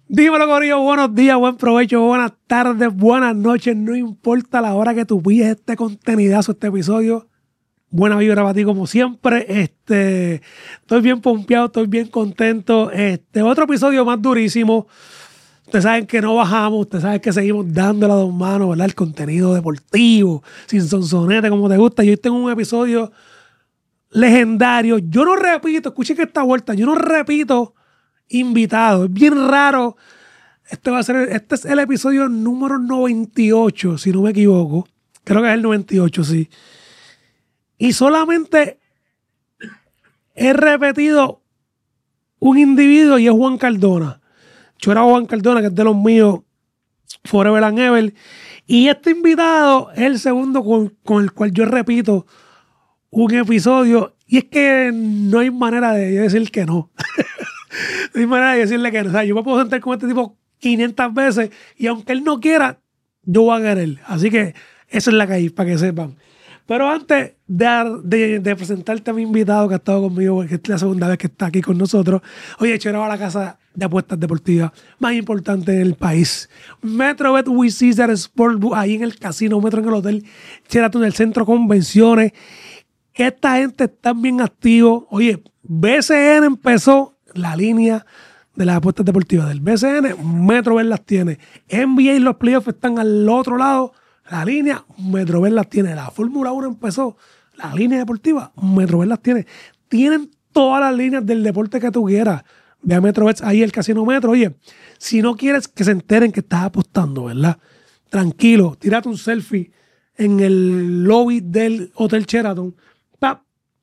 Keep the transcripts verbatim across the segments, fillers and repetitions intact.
Dímelo, corillo, buenos días, buen provecho, buenas tardes, buenas noches, no importa la hora que tú pilles este contenidazo, este episodio. Buena vibra para ti como siempre. Este, estoy bien pompeado, estoy bien contento. Este, otro episodio más durísimo. Ustedes saben que no bajamos, ustedes saben que seguimos dándole a dos manos, ¿verdad? El contenido deportivo, sin sonsonete, como te gusta. Y hoy tengo un episodio legendario. Yo no repito, escuchen que esta vuelta, yo no repito invitado. Es bien raro. Este va a ser, este es el episodio número noventa y ocho, si no me equivoco. Creo que es el noventa y ocho, sí. Y solamente he repetido un individuo y es Juan Cardona. Yo era Juan Cardona, que es de los míos, forever and ever. Y este invitado es el segundo con, con el cual yo repito un episodio. Y es que no hay manera de decir que no. No hay manera de decirle que no. O sea, yo me puedo sentar con este tipo quinientas veces y aunque él no quiera, yo voy a querer. Así que esa es la que hay, para que sepan. Pero antes de, de, de presentarte a mi invitado que ha estado conmigo, porque es la segunda vez que está aquí con nosotros, hoy he llegado a la casa de apuestas deportivas más importante del país. MetroBet with Caesar Sportsbook, ahí en el casino Metro, en el hotel Sheraton, en el centro de convenciones. Esta gente está bien activo. Oye, B C N empezó la línea de las apuestas deportivas del B C N, MetroBet las tiene. N B A y los playoffs están al otro lado. La línea, MetroBet las tiene. La Fórmula uno empezó. La línea deportiva, MetroBet las tiene. Tienen todas las líneas del deporte que tú quieras. Ve a MetroBet, ahí el Casino Metro. Oye, si no quieres que se enteren que estás apostando, ¿verdad? Tranquilo, tírate un selfie en el lobby del Hotel Sheraton. ¡Pap!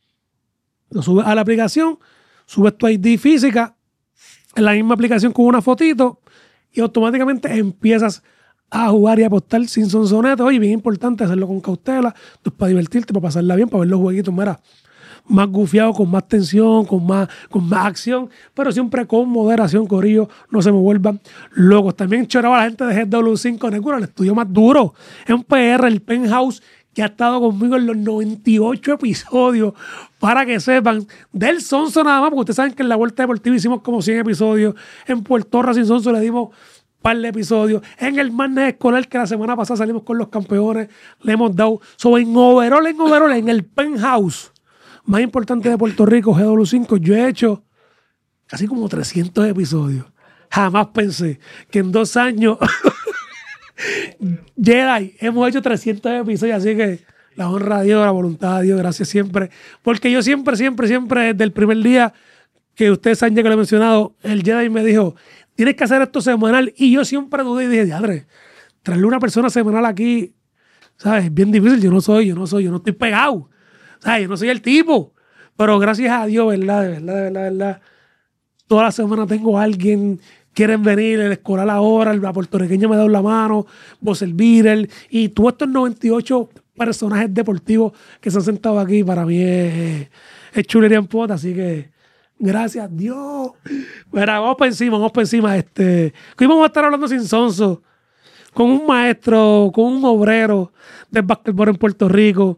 Lo subes a la aplicación, subes tu I D física en la misma aplicación con una fotito y automáticamente empiezas a jugar y a apostar sin sonsonete. Oye, bien importante hacerlo con cautela, pues para divertirte, para pasarla bien, para ver los jueguitos, mira, más gufiados, con más tensión, con más, con más acción, pero siempre con moderación, corillo, no se me vuelvan locos. También choraba la gente de G W cinco Network, el estudio más duro en P R, el Penthouse, que ha estado conmigo en los noventa y ocho episodios, para que sepan, del Sonso nada más, porque ustedes saben que en la Vuelta Deportiva hicimos como cien episodios, en Puerto Rico sin Sonso le dimos par de episodios, en el Madness Escolar, que la semana pasada salimos con los campeones, le hemos dado, sobre en overall, en overall, en el Penthouse más importante de Puerto Rico, G W cinco, yo he hecho casi como trescientos episodios. Jamás pensé que en dos años Jedi hemos hecho trescientos episodios, así que la honra a Dios, la voluntad de Dios, gracias siempre, porque yo siempre, siempre, siempre, desde el primer día que ustedes saben ya que lo he mencionado, el Jedi me dijo, tienes que hacer esto semanal, y yo siempre dudé y dije, diadre, traerle una persona semanal aquí, ¿sabes? Es bien difícil, yo no soy, yo no soy, yo no estoy pegado, ¿sabes? Yo no soy el tipo, pero gracias a Dios, ¿verdad? De verdad, de verdad, de verdad, toda la semana tengo a alguien, quieren venir, el escolar ahora, la puertorriqueña me da la mano, vos el Beatle, y todos estos noventa y ocho personajes deportivos que se han sentado aquí, para mí es, es chulería en pota, así que gracias a Dios. Mira, vamos para encima, vamos para encima. Este, hoy vamos a estar hablando sin sonso, con un maestro, con un obrero del básquetbol en Puerto Rico.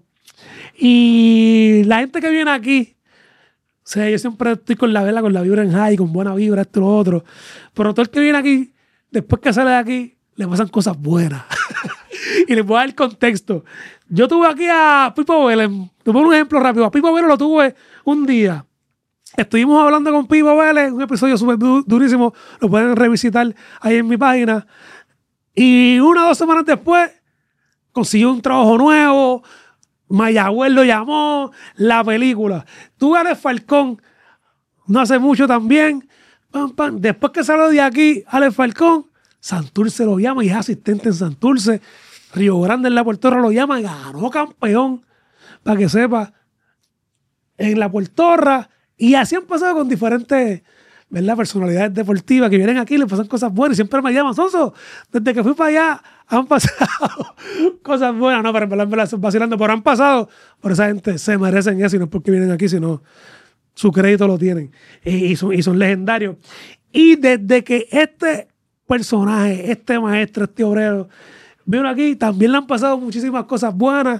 Y la gente que viene aquí, o sea, yo siempre estoy con la vela, con la vibra en high, con buena vibra, esto y lo otro. Pero todo el que viene aquí, después que sale de aquí, le pasan cosas buenas. Y les voy a dar el contexto. Yo tuve aquí a Pipo Vélez, te pongo un ejemplo rápido. A Pipo Vélez lo tuve un día. Estuvimos hablando con Pipo Vélez, un episodio súper durísimo, lo pueden revisitar ahí en mi página. Y una o dos semanas después, consiguió un trabajo nuevo, Mayagüez lo llamó, la película. Tuve a Alex Falcón, no hace mucho también. Pam, pam. Después que salió de aquí, Alex Falcón, Santurce lo llama y es asistente en Santurce. Río Grande en la Puerto Rico lo llama, ganó campeón, para que sepa, en la Puerto Rico. Y así han pasado con diferentes, ¿verdad?, personalidades deportivas que vienen aquí y les pasan cosas buenas y siempre me llaman, Sonso, desde que fui para allá han pasado cosas buenas. No, pero en verdad, en verdad, estoy vacilando, pero han pasado. Por esa gente se merecen eso y no es porque vienen aquí, sino su crédito lo tienen. Y, y, son, y son legendarios. Y desde que este personaje, este maestro, este obrero, vino aquí, también le han pasado muchísimas cosas buenas.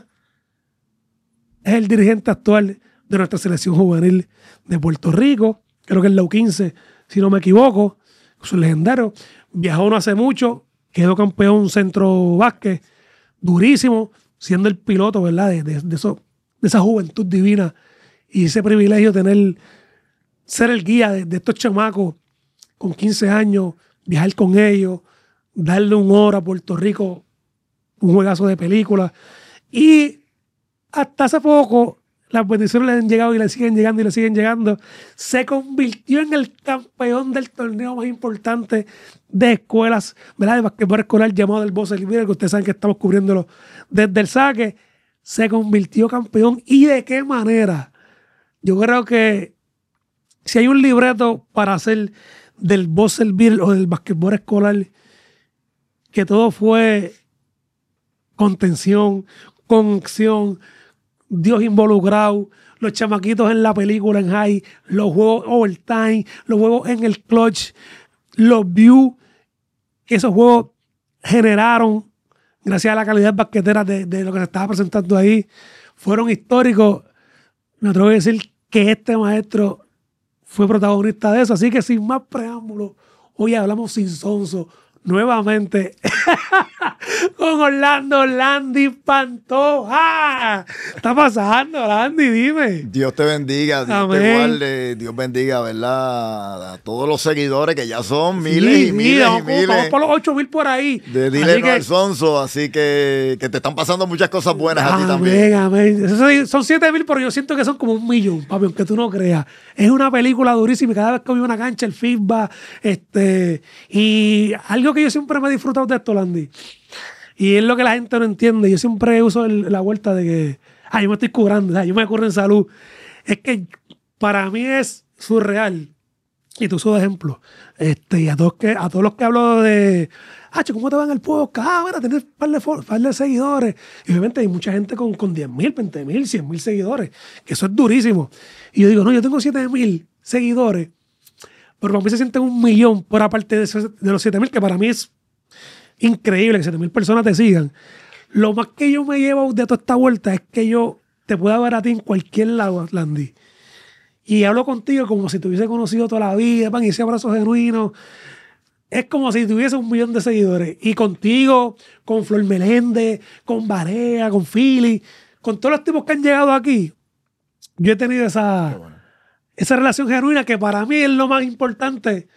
Es el dirigente actual de nuestra selección juvenil de Puerto Rico. Creo que es la U quince, si no me equivoco. son legendarios. Viajó no hace mucho, quedó campeón centro básquet, durísimo, siendo el piloto, ¿verdad? De, de, de, eso, de esa juventud divina y ese privilegio de tener, ser el guía de, de estos chamacos con quince años, viajar con ellos, darle un hora a Puerto Rico, un juegazo de película. Y hasta hace poco, las bendiciones le han llegado y le siguen llegando y le siguen llegando. Se convirtió en el campeón del torneo más importante de escuelas, ¿verdad? De basquetbol escolar llamado el Buzzer Beater, que ustedes saben que estamos cubriéndolo desde el saque. Se convirtió campeón. ¿Y de qué manera? Yo creo que si hay un libreto para hacer del Buzzer Beater o del basquetbol escolar, que todo fue contención, conexión, Dios involucrado, los chamaquitos en la película en high, los juegos overtime, los juegos en el clutch, los views que esos juegos generaron gracias a la calidad basquetera de, de lo que se estaba presentando ahí, fueron históricos. Me atrevo a decir que este maestro fue protagonista de eso, así que sin más preámbulos, hoy hablamos sin sonso nuevamente con Orlando Landy Pantoja. ¿Qué está pasando, Landy? Dime. Dios te bendiga, Dios Amén. te guarde, Dios bendiga, ¿verdad? A todos los seguidores que ya son miles Sí, y miles vamos, y miles. Vamos por los ocho mil por ahí. De Así Dile que- al Sonso, así que, que te están pasando muchas cosas buenas a ti Amén, también. amén. Esos son siete mil, pero yo siento que son como un millón, papi, aunque tú no creas. Es una película durísima y cada vez que voy a una cancha, el feedback, este, y algo que yo siempre me he disfrutado de esto, Landy, y es lo que la gente no entiende. Yo siempre uso el- la vuelta de que, ah, yo me estoy curando, ah, yo me curro en salud. Es que para mí es surreal. Y tú uso de ejemplo. Este, y a todos, que, a todos los que hablo de, ah, che, ¿cómo te va en el podcast? Ah, mira, tienes un par de, fo- par de seguidores. Y obviamente hay mucha gente con, con diez mil, veinte mil, cien mil seguidores, que eso es durísimo. Y yo digo, no, yo tengo siete mil seguidores, pero para mí se sienten un millón por aparte de, esos- de los siete mil, que para mí es increíble que siete mil personas te sigan. Lo más que yo me llevo de toda esta vuelta es que yo te pueda ver a ti en cualquier lado, Landy. Y hablo contigo como si te hubiese conocido toda la vida, pan, y ese abrazo genuino. Es como si tuviese un millón de seguidores. Y contigo, con Flor Meléndez, con Barea, con Philly, con todos los tipos que han llegado aquí, yo he tenido esa, bueno. esa relación genuina que para mí es lo más importante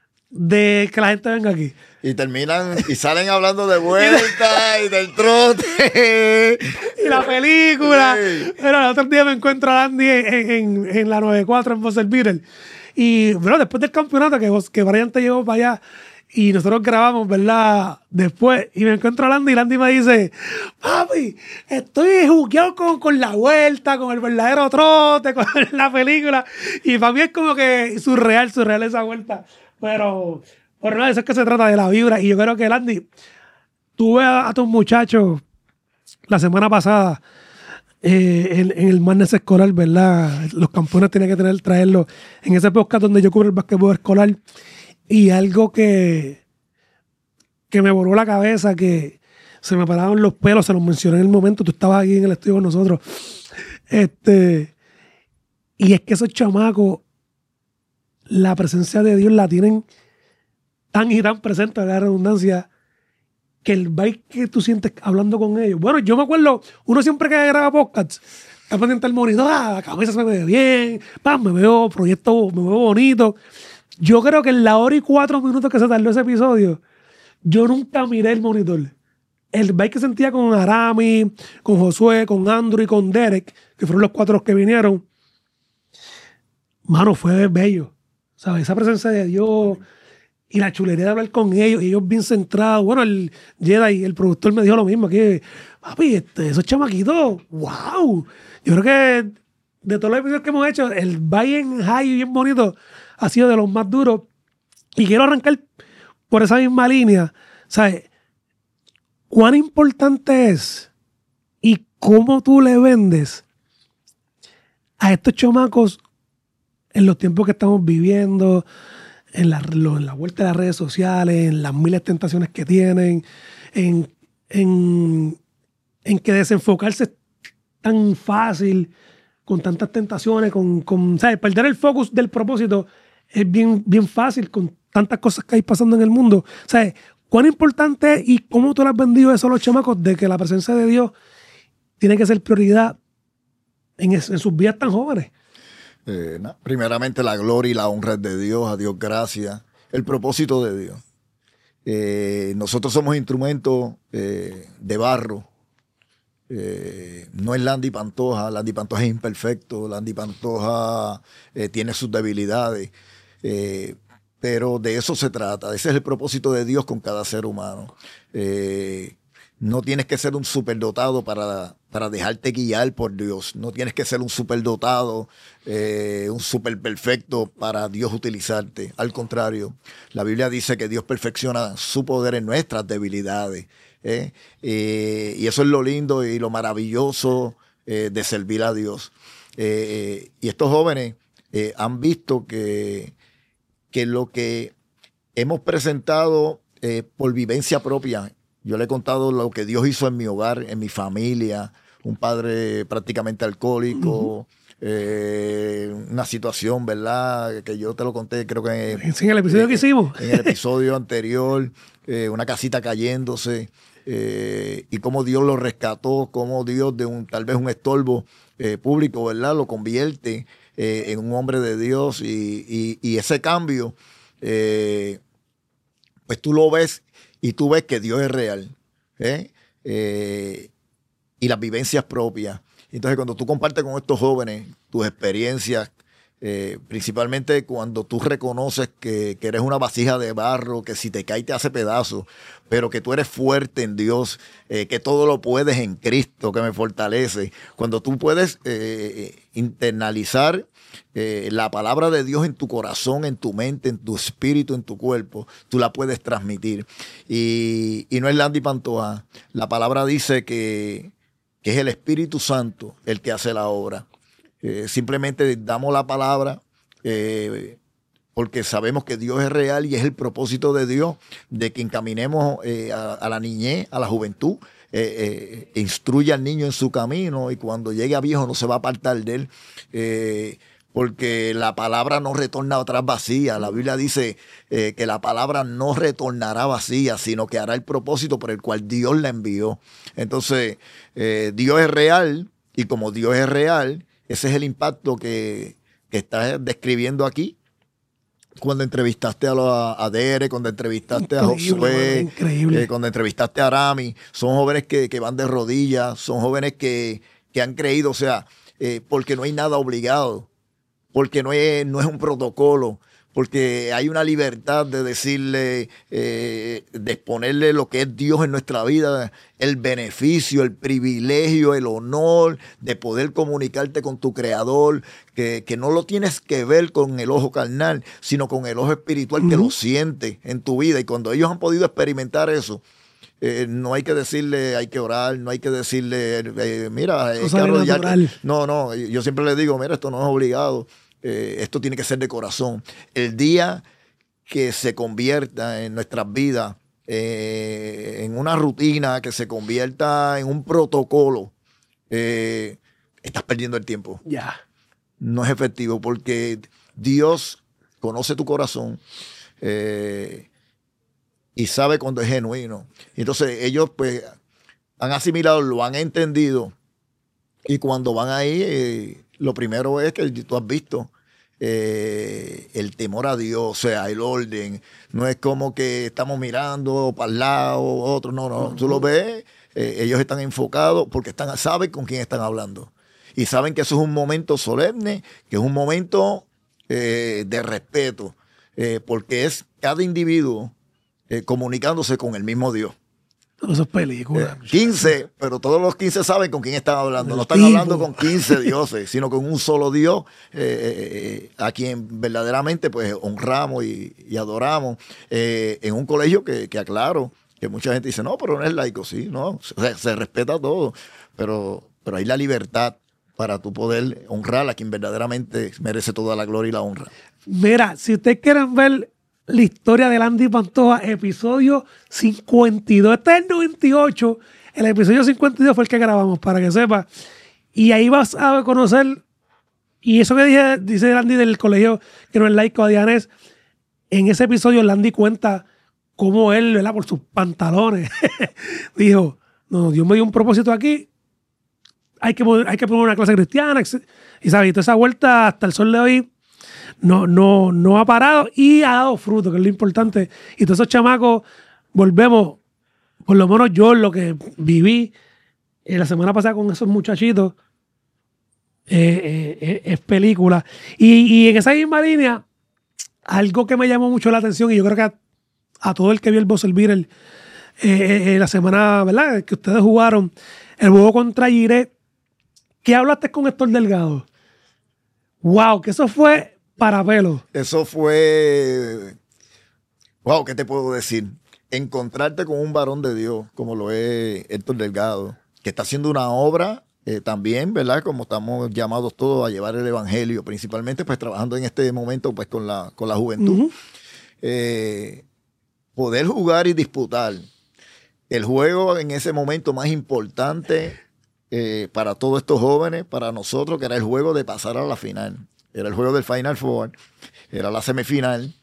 de que la gente venga aquí. Y terminan y salen hablando de vuelta y del trote. Y la película. Sí. Pero el otro día me encuentro a Andy en, en, en la noventa y cuatro en Buzzer Beater. Y bueno, después del campeonato, que, que Brian te llevó para allá y nosotros grabamos, ¿verdad? Después, y me encuentro a Landy y Landy me dice, papi, estoy jugueado con, con la vuelta, con el verdadero trote, con la película. Y para mí es como que surreal, surreal esa vuelta. Pero, por nada, eso es que se trata de la vibra. Y yo creo que, Landy, tú ves a, a tus muchachos la semana pasada eh, en, en el Madness escolar, ¿verdad? Los campeones tenían que tener, traerlo en ese podcast donde yo cubro el basquetbol escolar. Y algo que, que me voló la cabeza, que se me pararon los pelos, se los mencioné en el momento, tú estabas aquí en el estudio con nosotros. Este, y es que esos chamacos, la presencia de Dios la tienen tan y tan presente, a la redundancia, que el vibe que tú sientes hablando con ellos. Bueno, yo me acuerdo, uno siempre que graba podcasts, está pendiente del monitor, ah, la cabeza se me ve bien, pam, me veo proyecto, me veo bonito. Yo creo que en la hora y cuatro minutos que se tardó ese episodio, yo nunca miré el monitor. El vibe que sentía con Arami, con Josué, con Andrew y con Derek, que fueron los cuatro los que vinieron, mano, fue bello. ¿Sabes? Esa presencia de Dios y la chulería de hablar con ellos, y ellos bien centrados. Bueno, el Jedi, el productor, me dijo lo mismo, que, papi, este, esos chamaquitos, wow. Yo creo que de todos los episodios que hemos hecho, el vibe en high bien bonito ha sido de los más duros. Y quiero arrancar por esa misma línea. ¿Sabes? ¿Cuán importante es y cómo tú le vendes a estos chamacos en los tiempos que estamos viviendo, en la, lo, en la vuelta de las redes sociales, en las miles de tentaciones que tienen, en, en, en que desenfocarse es tan fácil, con tantas tentaciones, con, con ¿sabes? Perder el focus del propósito es bien, bien fácil con tantas cosas que hay pasando en el mundo. O sea, ¿cuán importante es y cómo tú le has vendido eso a los chamacos de que la presencia de Dios tiene que ser prioridad en, es, en sus vidas tan jóvenes? Eh, no. Primeramente, la gloria y la honra es de Dios, a Dios gracias. El propósito de Dios. Eh, nosotros somos instrumentos eh, de barro. Eh, no es Landy Pantoja. Landy Pantoja es imperfecto. Landy Pantoja eh, tiene sus debilidades. Eh, pero de eso se trata. Ese es el propósito de Dios con cada ser humano. Eh, no tienes que ser un superdotado para, para dejarte guiar por Dios. No tienes que ser un superdotado, eh, un superperfecto para Dios utilizarte. Al contrario, la Biblia dice que Dios perfecciona su poder en nuestras debilidades. ¿eh? Eh, y eso es lo lindo y lo maravilloso eh, de servir a Dios. Eh, y estos jóvenes eh, han visto que, que lo que hemos presentado eh, por vivencia propia, yo le he contado lo que Dios hizo en mi hogar, en mi familia, un padre prácticamente alcohólico, uh-huh. eh, una situación, ¿verdad? Que yo te lo conté, creo que en, en el episodio eh, que hicimos. En el episodio anterior, eh, una casita cayéndose, eh, y cómo Dios lo rescató, cómo Dios de un tal vez un estorbo eh, público, ¿verdad? Lo convierte eh, en un hombre de Dios y, y, y ese cambio, eh, pues tú lo ves. Y tú ves que Dios es real, ¿eh? Eh, y las vivencias propias. Entonces, cuando tú compartes con estos jóvenes tus experiencias, eh, principalmente cuando tú reconoces que, que eres una vasija de barro, que si te cae te hace pedazos, pero que tú eres fuerte en Dios, eh, que todo lo puedes en Cristo, que me fortalece. Cuando tú puedes eh, internalizar Eh, la palabra de Dios en tu corazón, en tu mente, en tu espíritu, en tu cuerpo, tú la puedes transmitir. Y, y no es Landy Pantoja. La palabra dice que, que es el Espíritu Santo el que hace la obra. Eh, simplemente damos la palabra eh, porque sabemos que Dios es real y es el propósito de Dios de que encaminemos eh, a, a la niñez, a la juventud. Eh, eh, instruye al niño en su camino y cuando llegue a viejo no se va a apartar de él. Eh, Porque la palabra no retorna atrás vacía. La Biblia dice eh, que la palabra no retornará vacía, sino que hará el propósito por el cual Dios la envió. Entonces, eh, Dios es real y como Dios es real, ese es el impacto que, que estás describiendo aquí. Cuando entrevistaste a, los, a Dere, cuando entrevistaste increíble, a Josué, increíble. Eh, cuando entrevistaste a Arami, son jóvenes que, que van de rodillas, son jóvenes que, que han creído, o sea, eh, porque no hay nada obligado. Porque no es, no es un protocolo, porque hay una libertad de decirle, eh, de exponerle lo que es Dios en nuestra vida, el beneficio, el privilegio, el honor de poder comunicarte con tu Creador, que, que no lo tienes que ver con el ojo carnal, sino con el ojo espiritual uh-huh. que lo siente en tu vida. Y cuando ellos han podido experimentar eso, Eh, no hay que decirle, hay que orar, no hay que decirle, eh, mira, hay que arrodillarte. No, no, yo siempre les digo, mira, esto no es obligado, eh, esto tiene que ser de corazón. El día que se convierta en nuestras vidas eh, en una rutina, que se convierta en un protocolo, eh, estás perdiendo el tiempo. Ya. Yeah. No es efectivo porque Dios conoce tu corazón, eh, y sabe cuando es genuino. Entonces ellos pues han asimilado, lo han entendido y cuando van ahí eh, lo primero es que tú has visto eh, el temor a Dios, o sea, el orden. No es como que estamos mirando para el lado, otro, no, no. Uh-huh. Tú lo ves, eh, ellos están enfocados porque están, saben con quién están hablando y saben que eso es un momento solemne, que es un momento eh, de respeto, eh, porque es cada individuo Eh, comunicándose con el mismo Dios. Todas esas películas. Eh, quince, pero todos los quince saben con quién están hablando. No están tipo. hablando con quince dioses, sino con un solo Dios eh, a quien verdaderamente pues honramos y, y adoramos. Eh, en un colegio que, que aclaro, que mucha gente dice, no, pero no es laico. Sí, no, se, se respeta todo, pero, pero hay la libertad para tú poder honrar a quien verdaderamente merece toda la gloria y la honra. Mira, si ustedes quieren ver la historia de Landy Pantoja, episodio cincuenta y dos. Este es el noventa y ocho. El episodio cincuenta y dos fue el que grabamos, para que sepas. Y ahí vas a conocer. Y eso que dije, dice Landy del colegio que no es laico, Adianés, en ese episodio Landy cuenta cómo él, ¿verdad? Por sus pantalones, dijo, no, Dios me dio un propósito aquí, hay que, hay que poner una clase cristiana, y sabes, y toda esa vuelta hasta el sol de hoy no, no, no ha parado y ha dado fruto, que es lo importante. Y todos esos chamacos, volvemos, por lo menos yo lo que viví eh, la semana pasada con esos muchachitos, eh, eh, es película. Y, y en esa misma línea, algo que me llamó mucho la atención, y yo creo que a, a todo el que vio el Buzzer Beater eh, eh, la semana, ¿verdad?, que ustedes jugaron el juego contra Jiré, ¿qué hablaste con Héctor Delgado? Wow, que eso fue para pelo. Eso fue, wow, ¿qué te puedo decir? Encontrarte con un varón de Dios, como lo es Héctor Delgado, que está haciendo una obra eh, también, ¿verdad? Como estamos llamados todos a llevar el evangelio, principalmente pues trabajando en este momento pues con la, con la juventud. Uh-huh. eh, poder jugar y disputar el juego en ese momento más importante eh, para todos estos jóvenes, para nosotros, que era el juego de pasar a la final. Era el juego del Final Four, era la semifinal.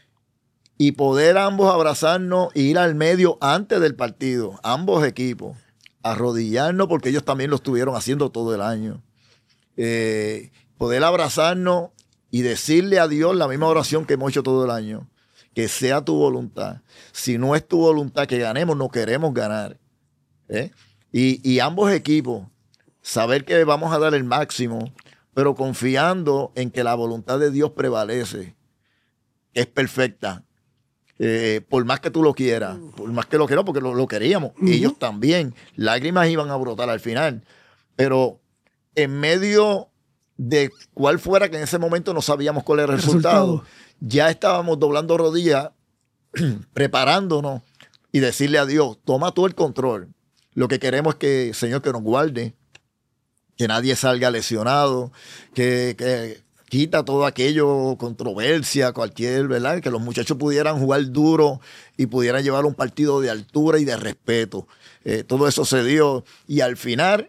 Y poder ambos abrazarnos e ir al medio antes del partido, ambos equipos, arrodillarnos, porque ellos también lo estuvieron haciendo todo el año. Eh, poder abrazarnos y decirle a Dios la misma oración que hemos hecho todo el año. Que sea tu voluntad. Si no es tu voluntad que ganemos, no queremos ganar. ¿Eh? Y, y ambos equipos, saber que vamos a dar el máximo, pero confiando en que la voluntad de Dios prevalece. Es perfecta. Eh, por más que tú lo quieras, por más que lo quieras, porque lo, lo queríamos. Uh-huh. Ellos también. Lágrimas iban a brotar al final. Pero en medio de cuál fuera, que en ese momento no sabíamos cuál era el, el resultado, resultado, ya estábamos doblando rodillas, preparándonos y decirle a Dios, toma tú el control. Lo que queremos es que, Señor, que nos guarde, que nadie salga lesionado, que, que quita todo aquello, controversia, cualquier, ¿verdad? Que los muchachos pudieran jugar duro y pudieran llevar un partido de altura y de respeto. Eh, todo eso se dio. Y al final,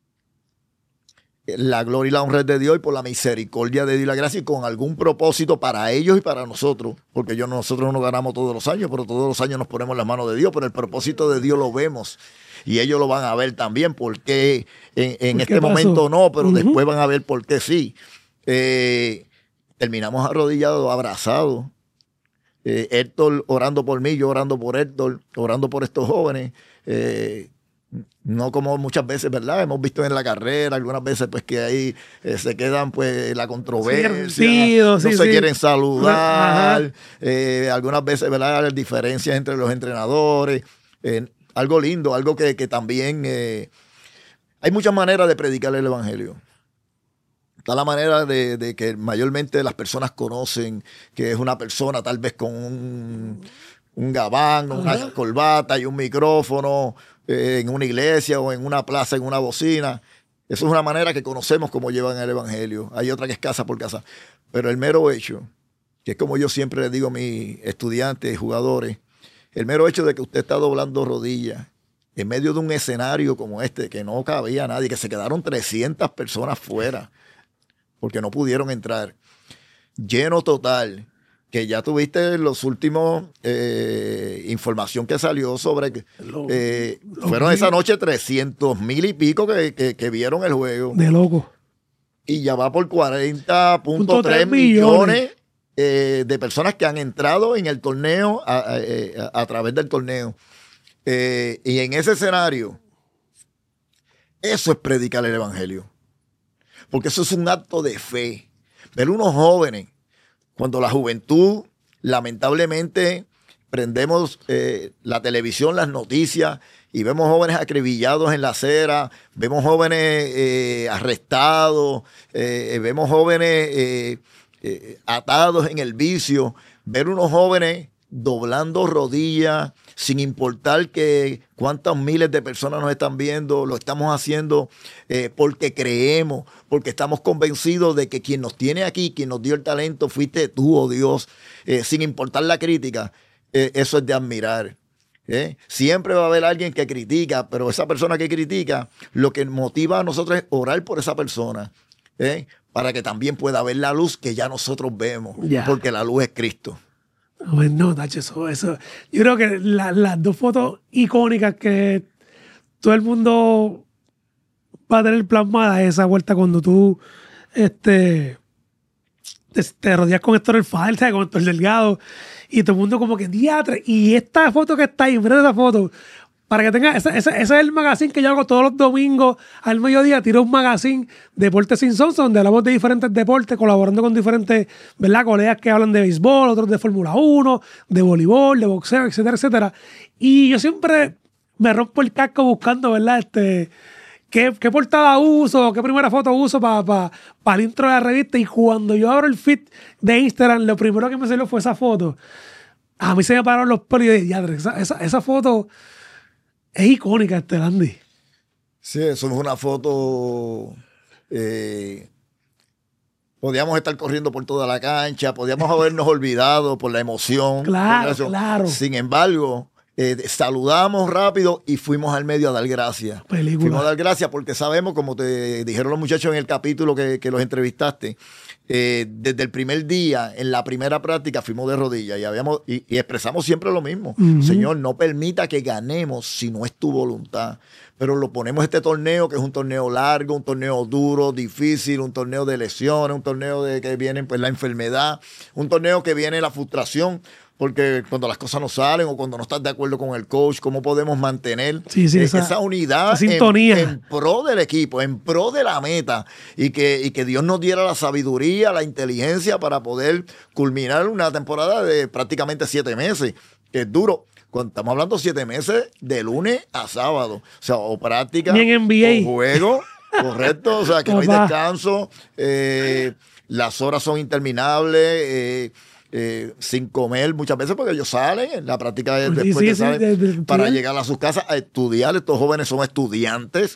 la gloria y la honra es de Dios, y por la misericordia de Dios y la gracia, y con algún propósito para ellos y para nosotros, porque yo, nosotros no ganamos todos los años, pero todos los años nos ponemos en las manos de Dios, pero el propósito de Dios lo vemos y ellos lo van a ver también, porque en, en este momento no, pero uh-huh. después van a ver por qué sí. Eh, terminamos arrodillados, abrazados, eh, Héctor orando por mí, yo orando por Héctor, orando por estos jóvenes. eh, No como muchas veces, ¿verdad? Hemos visto en la carrera, algunas veces pues que ahí eh, se quedan pues la controversia, sí, no sí, se sí. quieren saludar, eh, algunas veces, ¿verdad? Las diferencias entre los entrenadores, eh, algo lindo, algo que, que también eh, hay muchas maneras de predicar el evangelio. Está la manera de, de que mayormente las personas conocen que es una persona tal vez con un, un gabán, una uh-huh. corbata y un micrófono, en una iglesia o en una plaza, en una bocina. Eso es una manera que conocemos cómo llevan el evangelio. Hay otra que es casa por casa. Pero el mero hecho, que es como yo siempre les digo a mis estudiantes y jugadores, el mero hecho de que usted está doblando rodillas en medio de un escenario como este, que no cabía nadie, que se quedaron trescientas personas fuera porque no pudieron entrar, lleno total, que ya tuviste los últimos eh, información que salió sobre que eh, fueron esa noche trescientos mil y pico que, que, que vieron el juego. De loco. Y ya va por cuarenta punto tres millones eh, de personas que han entrado en el torneo a, a, a, a través del torneo. Eh, y en ese escenario, eso es predicar el evangelio. Porque eso es un acto de fe. Ver unos jóvenes, cuando la juventud, lamentablemente, prendemos eh, la televisión, las noticias, y vemos jóvenes acribillados en la acera, vemos jóvenes eh, arrestados, eh, vemos jóvenes eh, eh, atados en el vicio, ver unos jóvenes doblando rodillas, sin importar que cuántas miles de personas nos están viendo, lo estamos haciendo eh, porque creemos, porque estamos convencidos de que quien nos tiene aquí, quien nos dio el talento, fuiste tú, oh Dios, eh, sin importar la crítica, eh, eso es de admirar. ¿eh? Siempre va a haber alguien que critica, pero esa persona que critica, lo que motiva a nosotros es orar por esa persona, ¿eh? para que también pueda ver la luz que ya nosotros vemos, yeah. porque la luz es Cristo. Pues no, tacho, eso, eso. Yo creo que la- las dos fotos icónicas que todo el mundo va a tener plasmada es esa vuelta cuando tú este, te, te rodeas con Héctor El Father, ¿sabes? Con Héctor Delgado, y todo el mundo como que diatre. Y esta foto que está ahí, mira esa foto, para que tenga, ese, ese- ese es el magazine que yo hago todos los domingos al mediodía, tiro un magazine Deportes Sin Sonso, donde hablamos de diferentes deportes, colaborando con diferentes, ¿verdad? Colegas que hablan de béisbol, otros de Fórmula uno, de voleibol, de boxeo, etcétera, etcétera. Y yo siempre me rompo el casco buscando, ¿verdad? Este, ¿Qué, qué portada uso? ¿Qué primera foto uso para pa, pa el intro de la revista? Y cuando yo abro el feed de Instagram, lo primero que me salió fue esa foto. A mí se me pararon los pelos y dije, "Diadre, esa, esa, esa foto es icónica, este Landy". Sí, eso es una foto. eh, Podíamos estar corriendo por toda la cancha, podíamos habernos olvidado por la emoción. Claro, por eso. claro. Sin embargo, eh, saludamos rápido y fuimos al medio a dar gracias. Película. Fuimos a dar gracias porque sabemos, como te dijeron los muchachos en el capítulo que, que los entrevistaste, eh, desde el primer día, en la primera práctica, fuimos de rodillas y, habíamos, y, y expresamos siempre lo mismo. Ujú. Señor, no permita que ganemos si no es tu voluntad. Pero lo ponemos este torneo, que es un torneo largo, un torneo duro, difícil, un torneo de lesiones, un torneo de que viene pues, la enfermedad, un torneo que viene la frustración, porque cuando las cosas no salen o cuando no estás de acuerdo con el coach, ¿cómo podemos mantener Sí, sí, eh, esa- esa, unidad esa sintonía. En, en pro del equipo, en pro de la meta? Y que, y que Dios nos diera la sabiduría, la inteligencia para poder culminar una temporada de prácticamente siete meses, que es duro. Cuando estamos hablando siete meses de lunes a sábado. O sea, o práctica, Ni en N B A. o juego, correcto. O sea, que no hay Papá. descanso. eh, las horas son interminables. eh, eh, sin comer muchas veces porque ellos salen en la práctica de- Sí, después sí, que sí, salen de- de para estudiar. llegar a sus casas a estudiar. Estos jóvenes son estudiantes.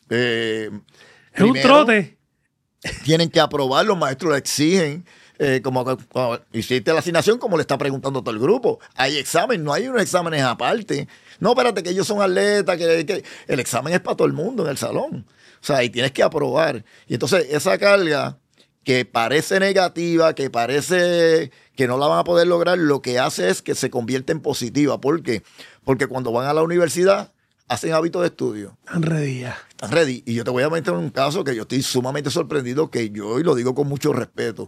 eh, Es un primero, trote. tienen que aprobar, los maestros lo exigen. eh, como, que- como hiciste la asignación, como le está preguntando todo el grupo. Hay examen, no hay unos exámenes aparte. No, espérate, que ellos son atletas, que, que el examen es para todo el mundo en el salón. O sea, y tienes que aprobar. Y entonces esa carga que parece negativa, que parece que no la van a poder lograr, lo que hace es que se convierte en positiva. ¿Por qué? Porque cuando van a la universidad, hacen hábitos de estudio. Tan redilla. Están ready. Y yo te voy a meter en un caso que yo estoy sumamente sorprendido, que yo, y lo digo con mucho respeto,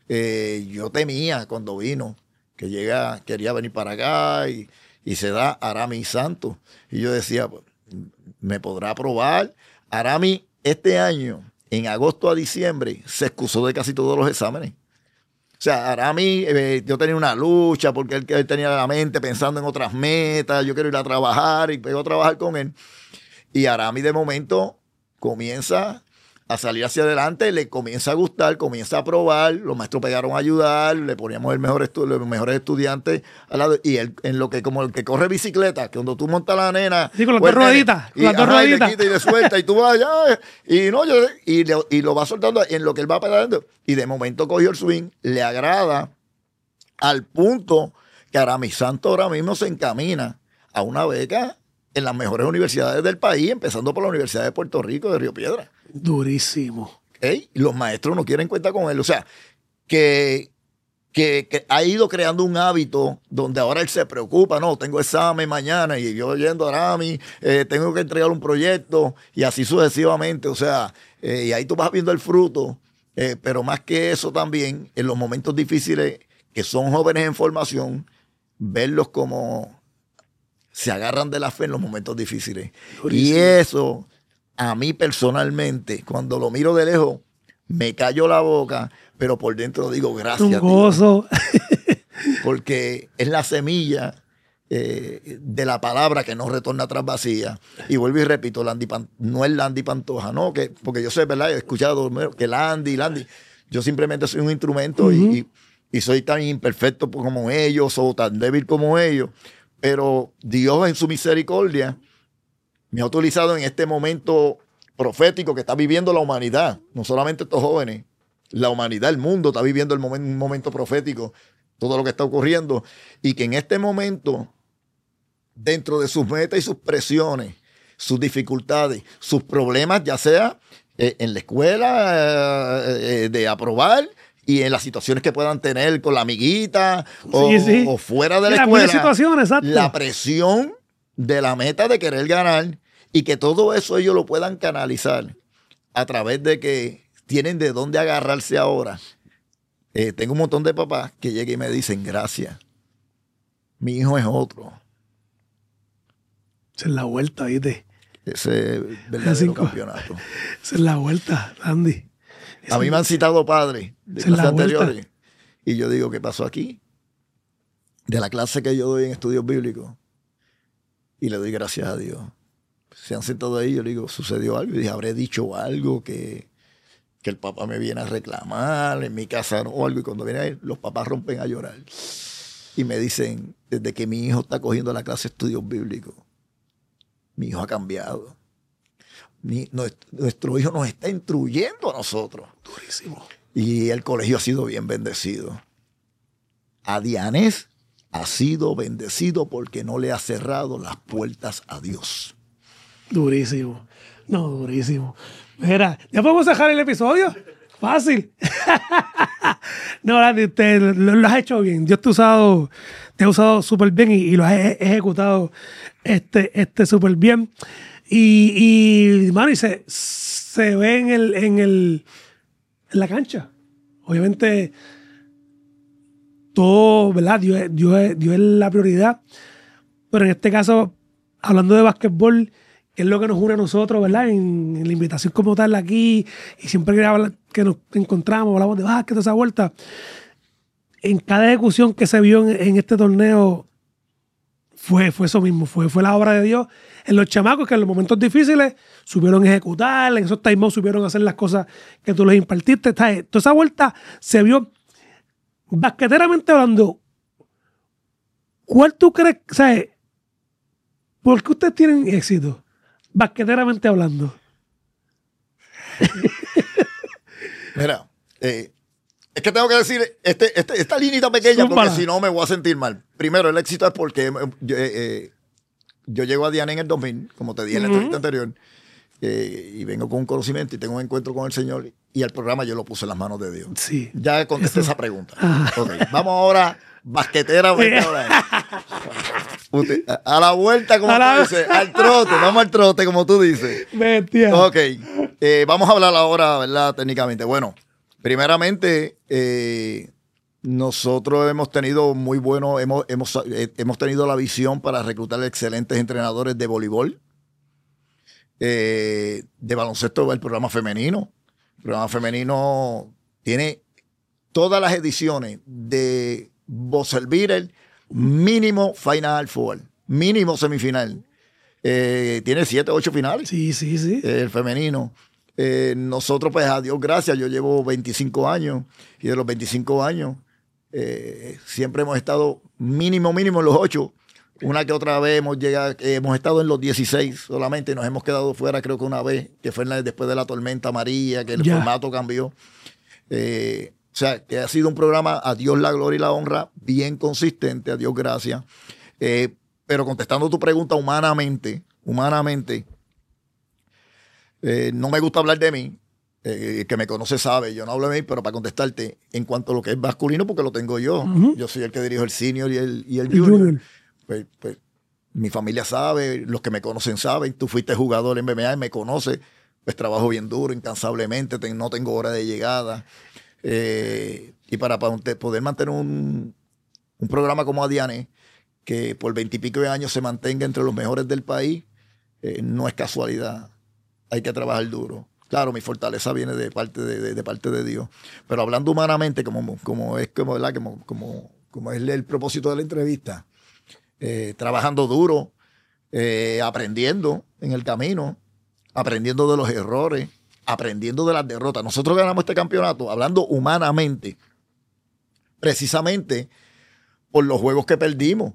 eh, yo temía cuando vino, que llega, quería venir para acá y, y se da Arami Santos. Y yo decía, pues, ¿me podrá aprobar? Arami este año, en agosto a diciembre, se excusó de casi todos los exámenes. O sea, Arami, eh, yo tenía una lucha porque él, él tenía la mente pensando en otras metas, yo quiero ir a trabajar y pego a trabajar con él. Y Arami de momento comienza a salir hacia adelante, le comienza a gustar, comienza a probar, los maestros pegaron a ayudar, le poníamos el mejor estu- los mejores estudiantes al lado, y él en lo que como el que corre bicicleta, que cuando tú montas la nena, Sí, con las pues, dos nene, rueditas, con y, las dos ajá, y le rueditas. quita y le suelta, y tú vas allá, y no, yo- y, le- y lo va soltando en lo que él va pedaleando, y de momento cogió el swing, le agrada al punto que Arami Santos ahora mismo se encamina a una beca en las mejores universidades del país, empezando por la Universidad de Puerto Rico de Río Piedra. Durísimo. ¿Ok? Y los maestros no quieren cuenta con él. O sea, que, que, que ha ido creando un hábito donde ahora él se preocupa, no, tengo examen mañana y yo yendo a Arami, eh, tengo que entregar un proyecto y así sucesivamente. O sea, eh, y ahí tú vas viendo el fruto, eh, pero más que eso también, en los momentos difíciles, que son jóvenes en formación, verlos como se agarran de la fe en los momentos difíciles. Durísimo. Y eso, a mí personalmente, cuando lo miro de lejos, me cayó la boca, pero por dentro digo gracias. Un Dios, gozo. porque es la semilla eh, de la palabra que no retorna atrás vacía. Y vuelvo y repito, Landy Pan- no es Landy Pantoja, no, que, porque yo sé, ¿verdad? He escuchado que Landy, Landy, yo simplemente soy un instrumento. Uh-huh. y, y soy tan imperfecto como ellos o tan débil como ellos, pero Dios en su misericordia me ha utilizado en este momento profético que está viviendo la humanidad, no solamente estos jóvenes, la humanidad, el mundo está viviendo el momento, un momento profético, todo lo que está ocurriendo, y que en este momento, dentro de sus metas y sus presiones, sus dificultades, sus problemas, ya sea eh, en la escuela, eh, eh, de aprobar, y en las situaciones que puedan tener con la amiguita o, sí, sí. o fuera de la en escuela. Situaciones, exacto. La presión de la meta de querer ganar y que todo eso ellos lo puedan canalizar a través de que tienen de dónde agarrarse ahora. Eh, tengo un montón de papás que llegan y me dicen, gracias, mi hijo es otro. Esa es la vuelta, ¿viste? Ese verdadero campeonato. Esa es la vuelta, Andy. Esa a mí me han citado padres de clases anteriores y yo digo, ¿qué pasó aquí? De la clase que yo doy en estudios bíblicos y le doy gracias a Dios. Se han sentado ahí, yo le digo, sucedió algo y dije, habré dicho algo que... que el papá me viene a reclamar en mi casa o algo, y cuando viene ahí, los papás rompen a llorar. Y me dicen, desde que mi hijo está cogiendo la clase de estudios bíblicos, mi hijo ha cambiado. Mi, nuestro, nuestro hijo nos está instruyendo a nosotros. Durísimo. Y el colegio ha sido bien bendecido. A Dianés ha sido bendecido porque no le ha cerrado las puertas a Dios. Durísimo. No, durísimo. Mira, ¿ya podemos dejar el episodio? Fácil. No, Andy, te, lo, lo has hecho bien. Dios te ha usado, te ha usado súper bien y, y lo has ejecutado este, este súper bien. Y, y, mano, y se, se ve en, el, en, el, en la cancha. Obviamente, todo, ¿verdad? Dios, Dios, Dios es la prioridad. Pero en este caso, hablando de básquetbol, que es lo que nos une a nosotros, ¿verdad? En, en la invitación como tal aquí, y siempre que, habla, que nos encontramos, hablamos de básquet, esa vuelta. En cada ejecución que se vio en, en este torneo, fue, fue eso mismo, fue, fue la obra de Dios. En los chamacos que en los momentos difíciles supieron ejecutar, en esos timeouts supieron hacer las cosas que tú les impartiste. Toda esa vuelta se vio, basqueteramente hablando, ¿cuál tú crees, sabes, por qué ustedes tienen éxito? Basqueteramente hablando. Mira, eh, es que tengo que decir este, este, esta linita pequeña Súpala. Porque si no me voy a sentir mal. Primero, el éxito es porque yo, eh, eh, yo llego a Diana en el dos mil, como te dije en la entrevista uh-huh. anterior, eh, y vengo con un conocimiento y tengo un encuentro con el Señor y el programa yo lo puse en las manos de Dios. Sí. Ya contesté esa pregunta. Okay, vamos ahora, basqueteramente ahora. Usted, a la vuelta, como la... tú dices, al trote, vamos al trote, como tú dices. Bestia. Ok, eh, vamos a hablar ahora, ¿verdad? Técnicamente. Bueno, primeramente, eh, nosotros hemos tenido muy buenos, hemos, hemos, eh, hemos tenido la visión para reclutar excelentes entrenadores de voleibol, eh, de baloncesto, el programa femenino. El programa femenino tiene todas las ediciones de Buzzer Beater, mínimo Final Four, mínimo semifinal. Eh, tiene siete, ocho finales. Sí, sí, sí. Eh, el femenino. Eh, nosotros, pues, a Dios gracias, yo llevo veinticinco años y de los veinticinco años eh, siempre hemos estado mínimo, mínimo en los ocho. Una que otra vez hemos llegado, eh, hemos estado en los dieciséis solamente, nos hemos quedado fuera creo que una vez, que fue la, después de la tormenta María, que el yeah. formato cambió. Eh, O sea, que ha sido un programa, a Dios la gloria y la honra, bien consistente, a Dios gracias. Eh, pero contestando tu pregunta humanamente, humanamente, eh, no me gusta hablar de mí. Eh, que me conoce sabe, yo no hablo de mí, pero para contestarte, en cuanto a lo que es masculino, porque lo tengo yo. Uh-huh. Yo soy el que dirijo el senior y el, y el junior. junior. Pues, pues, mi familia sabe, los que me conocen saben. Tú fuiste jugador en B M A y me conoces. Pues trabajo bien duro, incansablemente, ten, no tengo hora de llegada. Eh, y para, para poder mantener un, un programa como Adiane, que por veintipico de años se mantenga entre los mejores del país, eh, no es casualidad. Hay que trabajar duro. Claro, mi fortaleza viene de parte de, de, de parte de Dios. Pero hablando humanamente, como, como es como, ¿verdad? Como, como, como es el propósito de la entrevista, eh, trabajando duro, eh, aprendiendo en el camino, aprendiendo de los errores, aprendiendo de las derrotas. Nosotros ganamos este campeonato, hablando humanamente, precisamente por los juegos que perdimos.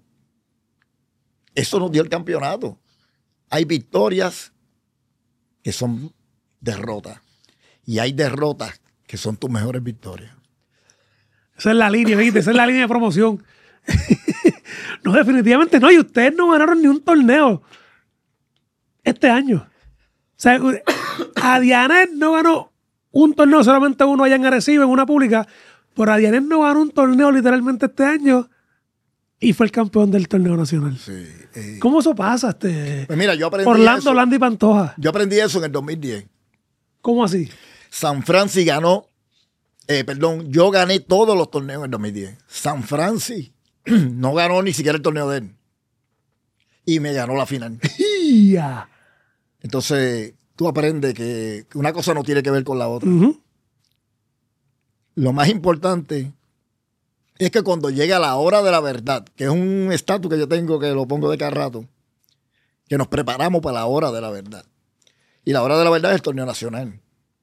Eso nos dio el campeonato. Hay victorias que son derrotas y hay derrotas que son tus mejores victorias. Esa es la línea, ¿viste? Esa es la línea de promoción. No, definitivamente no. Y ustedes no ganaron ni un torneo este año. O sea, Adiané no ganó un torneo, solamente uno allá en Arecibo, en una pública. Pero Adianes no ganó un torneo literalmente este año y fue el campeón del torneo nacional. Sí, eh. ¿Cómo eso pasa? Este? Pues mira, yo aprendí Orlando, eso. Orlando y Pantoja. Yo aprendí eso en el dos mil diez. ¿Cómo así? San Francisco ganó, eh, perdón, yo gané todos los torneos en el dos mil diez. San Francisco no ganó ni siquiera el torneo de él. Y me ganó la final. Yeah. Entonces, tú aprendes que una cosa no tiene que ver con la otra. Uh-huh. Lo más importante es que cuando llega la hora de la verdad, que es un estatus que yo tengo que lo pongo de cada rato, que nos preparamos para la hora de la verdad. Y la hora de la verdad es el torneo nacional.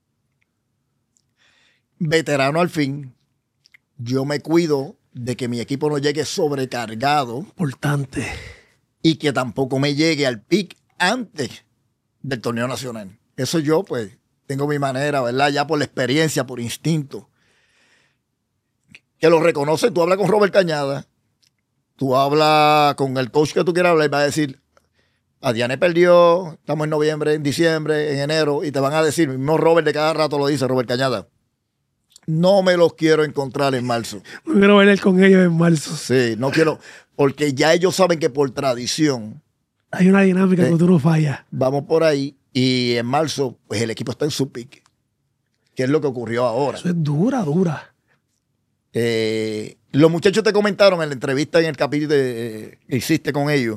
Veterano al fin, yo me cuido de que mi equipo no llegue sobrecargado. Importante. Y que tampoco me llegue al pic antes del torneo nacional. Eso yo, pues, tengo mi manera, ¿verdad? Ya por la experiencia, por instinto. Que lo reconoce, tú hablas con Robert Cañada, tú hablas con el coach que tú quieras hablar y va a decir, Adianes perdió, estamos en noviembre, en diciembre, en enero, y te van a decir, mismo Robert de cada rato lo dice, Robert Cañada, no me los quiero encontrar en marzo. No quiero bailar con ellos en marzo. Sí, no quiero, porque ya ellos saben que por tradición hay una dinámica eh, que tú no fallas. Vamos por ahí, y en marzo, pues el equipo está en su pique, que es lo que ocurrió ahora. Eso es dura, dura. Eh, los muchachos te comentaron en la entrevista, en el capítulo eh, que hiciste con ellos,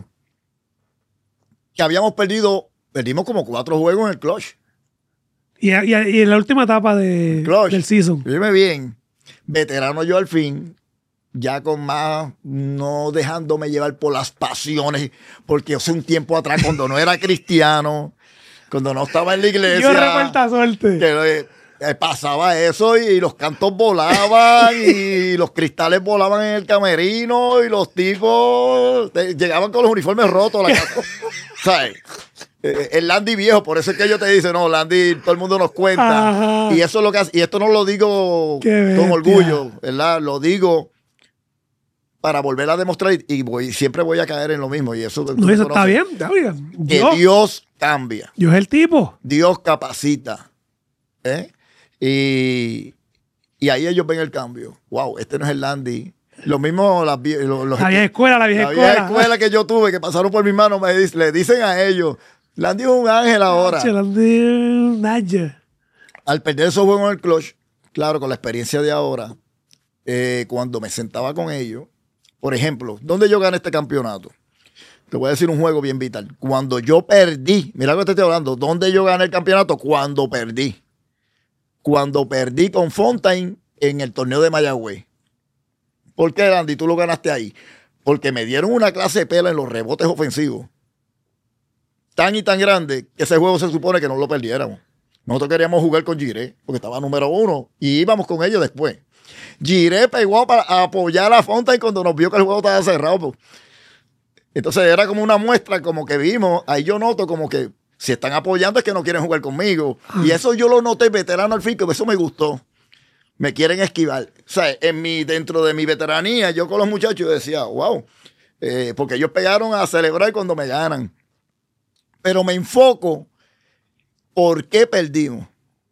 que habíamos perdido, perdimos como cuatro juegos en el clutch. Y, y, y en la última etapa de, clutch. del season. Dime bien, veterano yo al fin, ya con más, no dejándome llevar por las pasiones, porque hace un tiempo atrás, cuando no era cristiano, cuando no estaba en la iglesia. Yo recuerda suerte. Que, eh, Eh, pasaba eso y los cantos volaban y los cristales volaban en el camerino y los tipos eh, llegaban con los uniformes rotos a la casa. ¿Sabes? Eh, el Landy viejo, por eso es que ellos te dicen, no, Landy, todo el mundo nos cuenta. Ajá. Y eso es lo que hace, y esto no lo digo con orgullo, ¿verdad? Lo digo para volver a demostrar y, y voy, siempre voy a caer en lo mismo. Y eso, no, eso está bien, está bien. Que Dios, Dios cambia. Dios es el tipo. Dios capacita. ¿Eh? Y, y ahí ellos ven el cambio. Wow, este no es el Landy. Lo mismo las, los, los, la vieja escuela, la vieja la escuela. vieja escuela que yo tuve, que pasaron por mis manos, me dice, le dicen a ellos, Landy es un ángel ahora. Landy, Naja. Al perder esos juegos en el clutch, claro, con la experiencia de ahora, eh, cuando me sentaba con ellos, por ejemplo, ¿dónde yo gané este campeonato? Te voy a decir un juego bien vital. Cuando yo perdí, mira lo que te estoy hablando, ¿dónde yo gané el campeonato? Cuando perdí. Cuando perdí con Fontaine en el torneo de Mayagüez. ¿Por qué, Landy, tú lo ganaste ahí? Porque me dieron una clase de pela en los rebotes ofensivos. Tan y tan grande que ese juego se supone que no lo perdiéramos. Nosotros queríamos jugar con Giré, porque estaba número uno, y íbamos con ellos después. Giré pegó para apoyar a Fontaine cuando nos vio que el juego estaba cerrado. Pues. Entonces era como una muestra, como que vimos, ahí yo noto como que si están apoyando es que no quieren jugar conmigo. Y eso yo lo noté veterano al fin, que eso me gustó. Me quieren esquivar. O sea, en mi, dentro de mi veteranía, yo con los muchachos decía, wow, eh, porque ellos pegaron a celebrar cuando me ganan. Pero me enfoco, ¿por qué perdimos?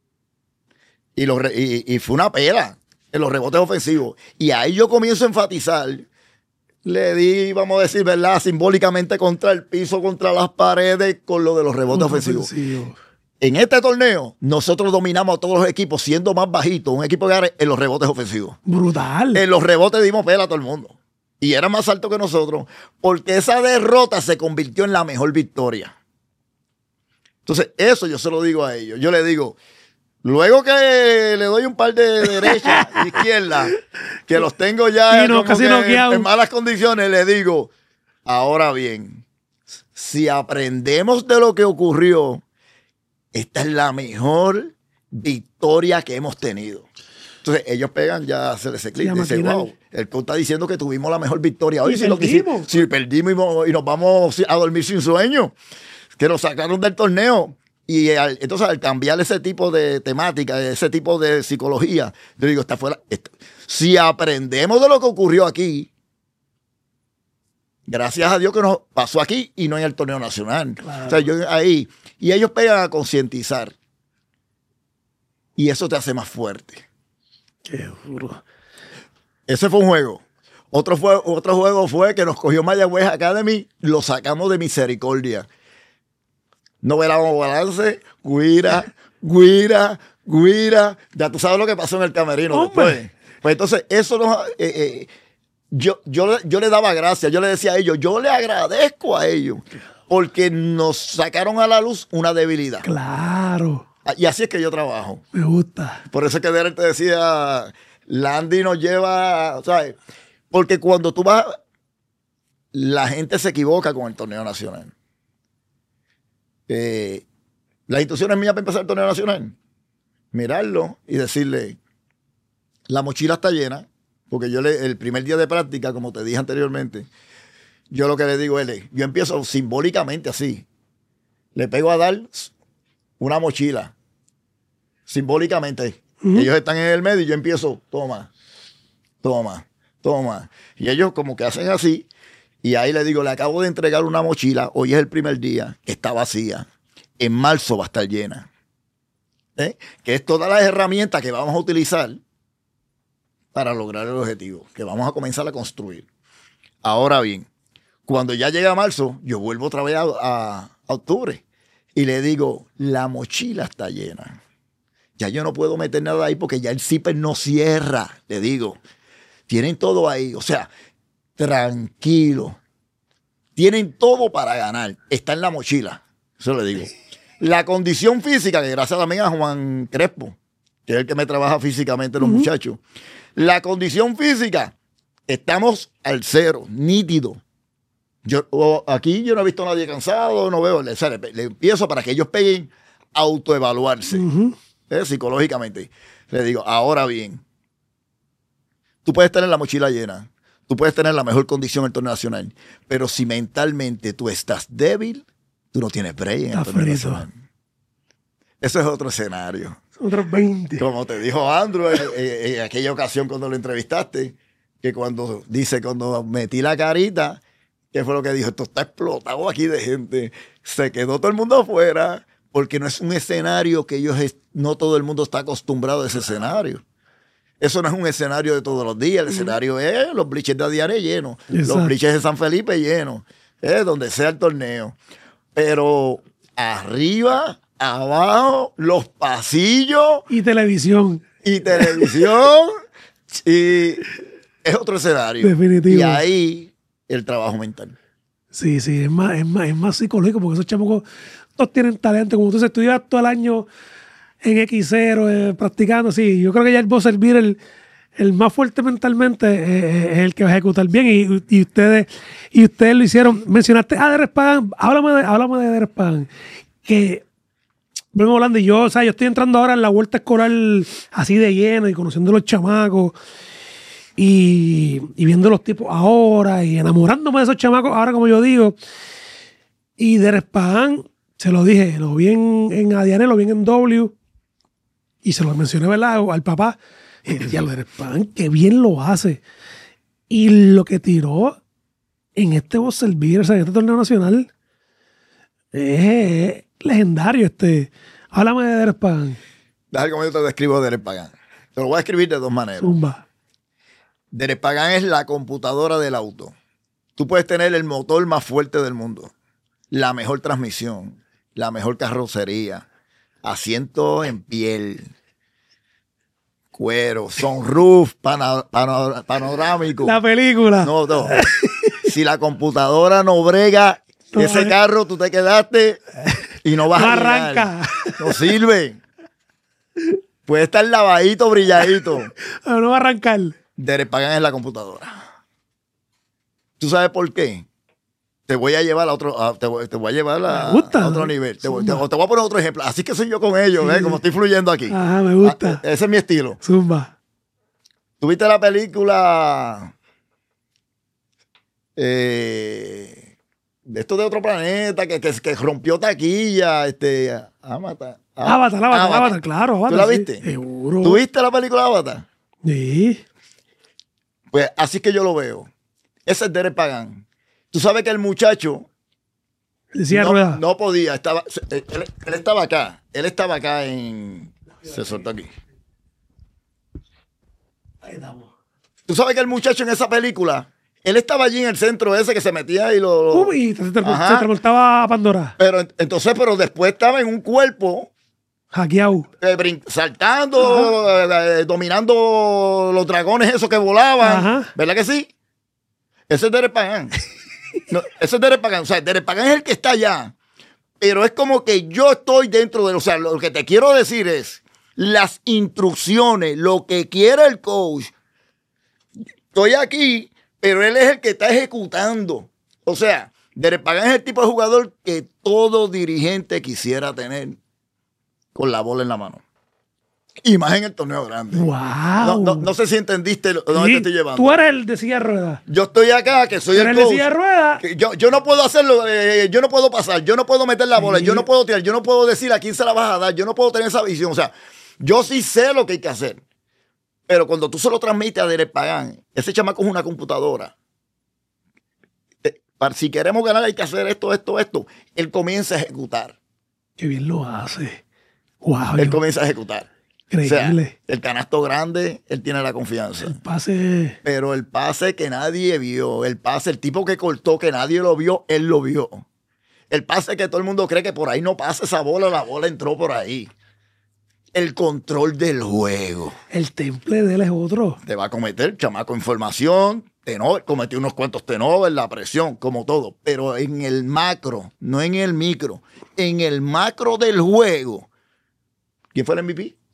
Y, lo, y, y fue una pela en los rebotes ofensivos. Y ahí yo comienzo a enfatizar. Le di, vamos a decir, ¿verdad? Simbólicamente contra el piso, contra las paredes, con lo de los rebotes ofensivos. Ofensivo. En este torneo, nosotros dominamos a todos los equipos, siendo más bajitos, un equipo que gane en los rebotes ofensivos. Brutal. En los rebotes dimos pela a todo el mundo. Y era más alto que nosotros, porque esa derrota se convirtió en la mejor victoria. Entonces, eso yo se lo digo a ellos. Yo le digo, luego que le doy un par de derecha y izquierda, que los tengo ya no, casi como que en, en malas condiciones, le digo, ahora bien, si aprendemos de lo que ocurrió, esta es la mejor victoria que hemos tenido. Entonces ellos pegan, ya se les clic y dicen, wow, el coach está diciendo que tuvimos la mejor victoria hoy. Si, lo que, si, si perdimos y nos vamos a dormir sin sueño, que nos sacaron del torneo. Y al, entonces al cambiar ese tipo de temática, ese tipo de psicología, yo digo, está fuera. Está. Si aprendemos de lo que ocurrió aquí, gracias a Dios que nos pasó aquí y no en el torneo nacional. Claro. O sea, yo ahí, y ellos pegan a concientizar. Y eso te hace más fuerte. Qué duro. Ese fue un juego. Otro, fue, otro juego fue que nos cogió Mayagüez Academy, lo sacamos de Misericordia. No veramos balance, guira, guira, guira. Ya tú sabes lo que pasó en el camerino después. Pues entonces, eso nos... Eh, eh, yo, yo, yo le daba gracias, yo le decía a ellos, yo le agradezco a ellos, porque nos sacaron a la luz una debilidad. Claro. Y así es que yo trabajo. Me gusta. Por eso es que Derek te decía, Landy nos lleva, ¿sabes? Porque cuando tú vas, la gente se equivoca con el torneo nacional. Eh, las instrucciones mías para empezar el torneo nacional, mirarlo y decirle, la mochila está llena, porque yo le, el primer día de práctica, como te dije anteriormente, yo lo que le digo es, yo empiezo simbólicamente así, le pego a dar una mochila, simbólicamente. Uh-huh. Ellos están en el medio y yo empiezo, toma, toma. Toma. Y ellos como que hacen así. Y ahí le digo, le acabo de entregar una mochila. Hoy es el primer día. Está vacía. En marzo va a estar llena. ¿Eh? Que es todas las herramientas que vamos a utilizar para lograr el objetivo. Que vamos a comenzar a construir. Ahora bien, cuando ya llega marzo, yo vuelvo otra vez a, a, a octubre. Y le digo, la mochila está llena. Ya yo no puedo meter nada ahí porque ya el zipper no cierra. Le digo. Tienen todo ahí, o sea, tranquilo. Tienen todo para ganar. Está en la mochila. Eso le digo. La condición física, que gracias también a Juan Crespo, que es el que me trabaja físicamente los uh-huh. muchachos. La condición física, estamos al cero, nítido. Yo, aquí yo no he visto a nadie cansado, no veo, le, le, le empiezo para que ellos peguen a autoevaluarse uh-huh. eh, psicológicamente. Le digo, ahora bien, tú puedes tener la mochila llena, tú puedes tener la mejor condición en el torneo nacional, pero si mentalmente tú estás débil, tú no tienes break en el Está torneo frito. nacional. Eso es otro escenario. Otros veinte. Como te dijo Andrew en, en, en aquella ocasión cuando lo entrevistaste, que cuando dice, cuando metí la carita, ¿qué fue lo que dijo? Esto está explotado aquí de gente. Se quedó todo el mundo afuera, porque no es un escenario que ellos, no todo el mundo está acostumbrado a ese escenario. Eso no es un escenario de todos los días. El escenario es los bleachers de Adiare llenos, Exacto. los bleachers de San Felipe llenos, es donde sea el torneo. Pero arriba, abajo, los pasillos. Y televisión. Y televisión. Y es otro escenario. Definitivo. Y ahí el trabajo mental. Sí, sí, es más, es más, es más psicológico porque esos chamacos todos tienen talento. Como tú dices, tú llevas todo el año en equis cero, eh, practicando, sí. Yo creo que ya el vos servir el, el más fuerte mentalmente eh, es el que va a ejecutar bien. Y, y ustedes y ustedes lo hicieron. Mencionaste a Derek Pagan. Háblame de, háblame de Derek Pagan. Que, venimos hablando, y yo, o sea, yo estoy entrando ahora en la vuelta escolar así de lleno y conociendo a los chamacos y, y viendo los tipos ahora y enamorándome de esos chamacos ahora, como yo digo. Y Derek Pagan, se lo dije, lo vi en, en Adiane, lo vi en W. Y se lo mencioné, ¿verdad? Al papá. Y decía, Derek Pagan, qué bien lo hace. Y lo que tiró en este Voz Servir, o sea, en este torneo nacional, es legendario. Este. Háblame de Derek Pagan. Déjame cómo yo te describo Derek Pagan. Te lo voy a escribir de dos maneras. Zumba. Derek Pagan es la computadora del auto. Tú puedes tener el motor más fuerte del mundo, la mejor transmisión, la mejor carrocería, asiento en piel, cuero, sunroof, pana, pana, panorámico. La película. No, no. Si la computadora no brega, no, ese eh. carro tú te quedaste y no vas no a arranca. No sirve. Puede estar lavadito, brilladito. Pero no va a arrancar. Derek Pagan es la computadora. ¿Tú sabes por qué? Te voy a llevar a otro, a, te, voy, te voy a llevar a, a otro nivel. Te voy, te, te voy a poner otro ejemplo. Así que soy yo con ellos, sí. ¿Ves? Como estoy fluyendo aquí. Ajá, me gusta. Ah, ese es mi estilo. Zumba. ¿Tuviste la película eh, de esto de otro planeta que, que, que rompió taquilla? Este, Avatar. Avatar, Avatar, Avatar, claro. Avatar, ¿tú la sí. viste? Seguro. ¿Tuviste la película Avatar? Sí. Pues así que yo lo veo. Ese es Derek Pagan. Tú sabes que el muchacho Decía no, rueda. no podía, estaba, él, él estaba acá, él estaba acá en... Se soltó aquí. Ahí estamos. Tú tú sabes que el muchacho en esa película, él estaba allí en el centro ese que se metía y lo... Uh, y se, se, se transportaba a Pandora. Pero entonces, pero después estaba en un cuerpo... Hackeado. Eh, brin- saltando, eh, eh, dominando los dragones esos que volaban. Ajá. ¿Verdad que sí? Ese es Derek Pagan. No, ese es Derek Pagan. O sea, Derek Pagan es el que está allá. Pero es como que yo estoy dentro de... O sea, lo que te quiero decir es las instrucciones, lo que quiere el coach. Estoy aquí, pero él es el que está ejecutando. O sea, Derek Pagan es el tipo de jugador que todo dirigente quisiera tener con la bola en la mano. Y más en el torneo grande. ¡Wow! No, no, no sé si entendiste dónde Sí, te estoy llevando. Tú eres el de silla de ruedas. Yo estoy acá, que soy Tú el eres el de coach. silla de ruedas. Que Yo, yo no puedo hacerlo, eh, yo no puedo pasar, yo no puedo meter la bola, Sí. yo no puedo tirar, yo no puedo decir a quién se la vas a dar, yo no puedo tener esa visión. O sea, yo sí sé lo que hay que hacer. Pero cuando tú se lo transmites a Derek Pagan, ese chamaco es una computadora. Eh, para- Si queremos ganar hay que hacer esto, esto, esto. Él comienza a ejecutar. Qué bien lo hace. ¡Wow! Él yo- comienza a ejecutar. O sea, Increíble. el canasto grande, él tiene la confianza. El pase. Pero el pase que nadie vio, el pase, el tipo que cortó que nadie lo vio, él lo vio. El pase que todo el mundo cree que por ahí no pasa esa bola, la bola entró por ahí. El control del juego. El temple de él es otro. Te va a cometer, chamaco, información, tenor, cometió unos cuantos tenovers, la presión, como todo. Pero en el macro, no en el micro, en el macro del juego. ¿Quién fue el M V P?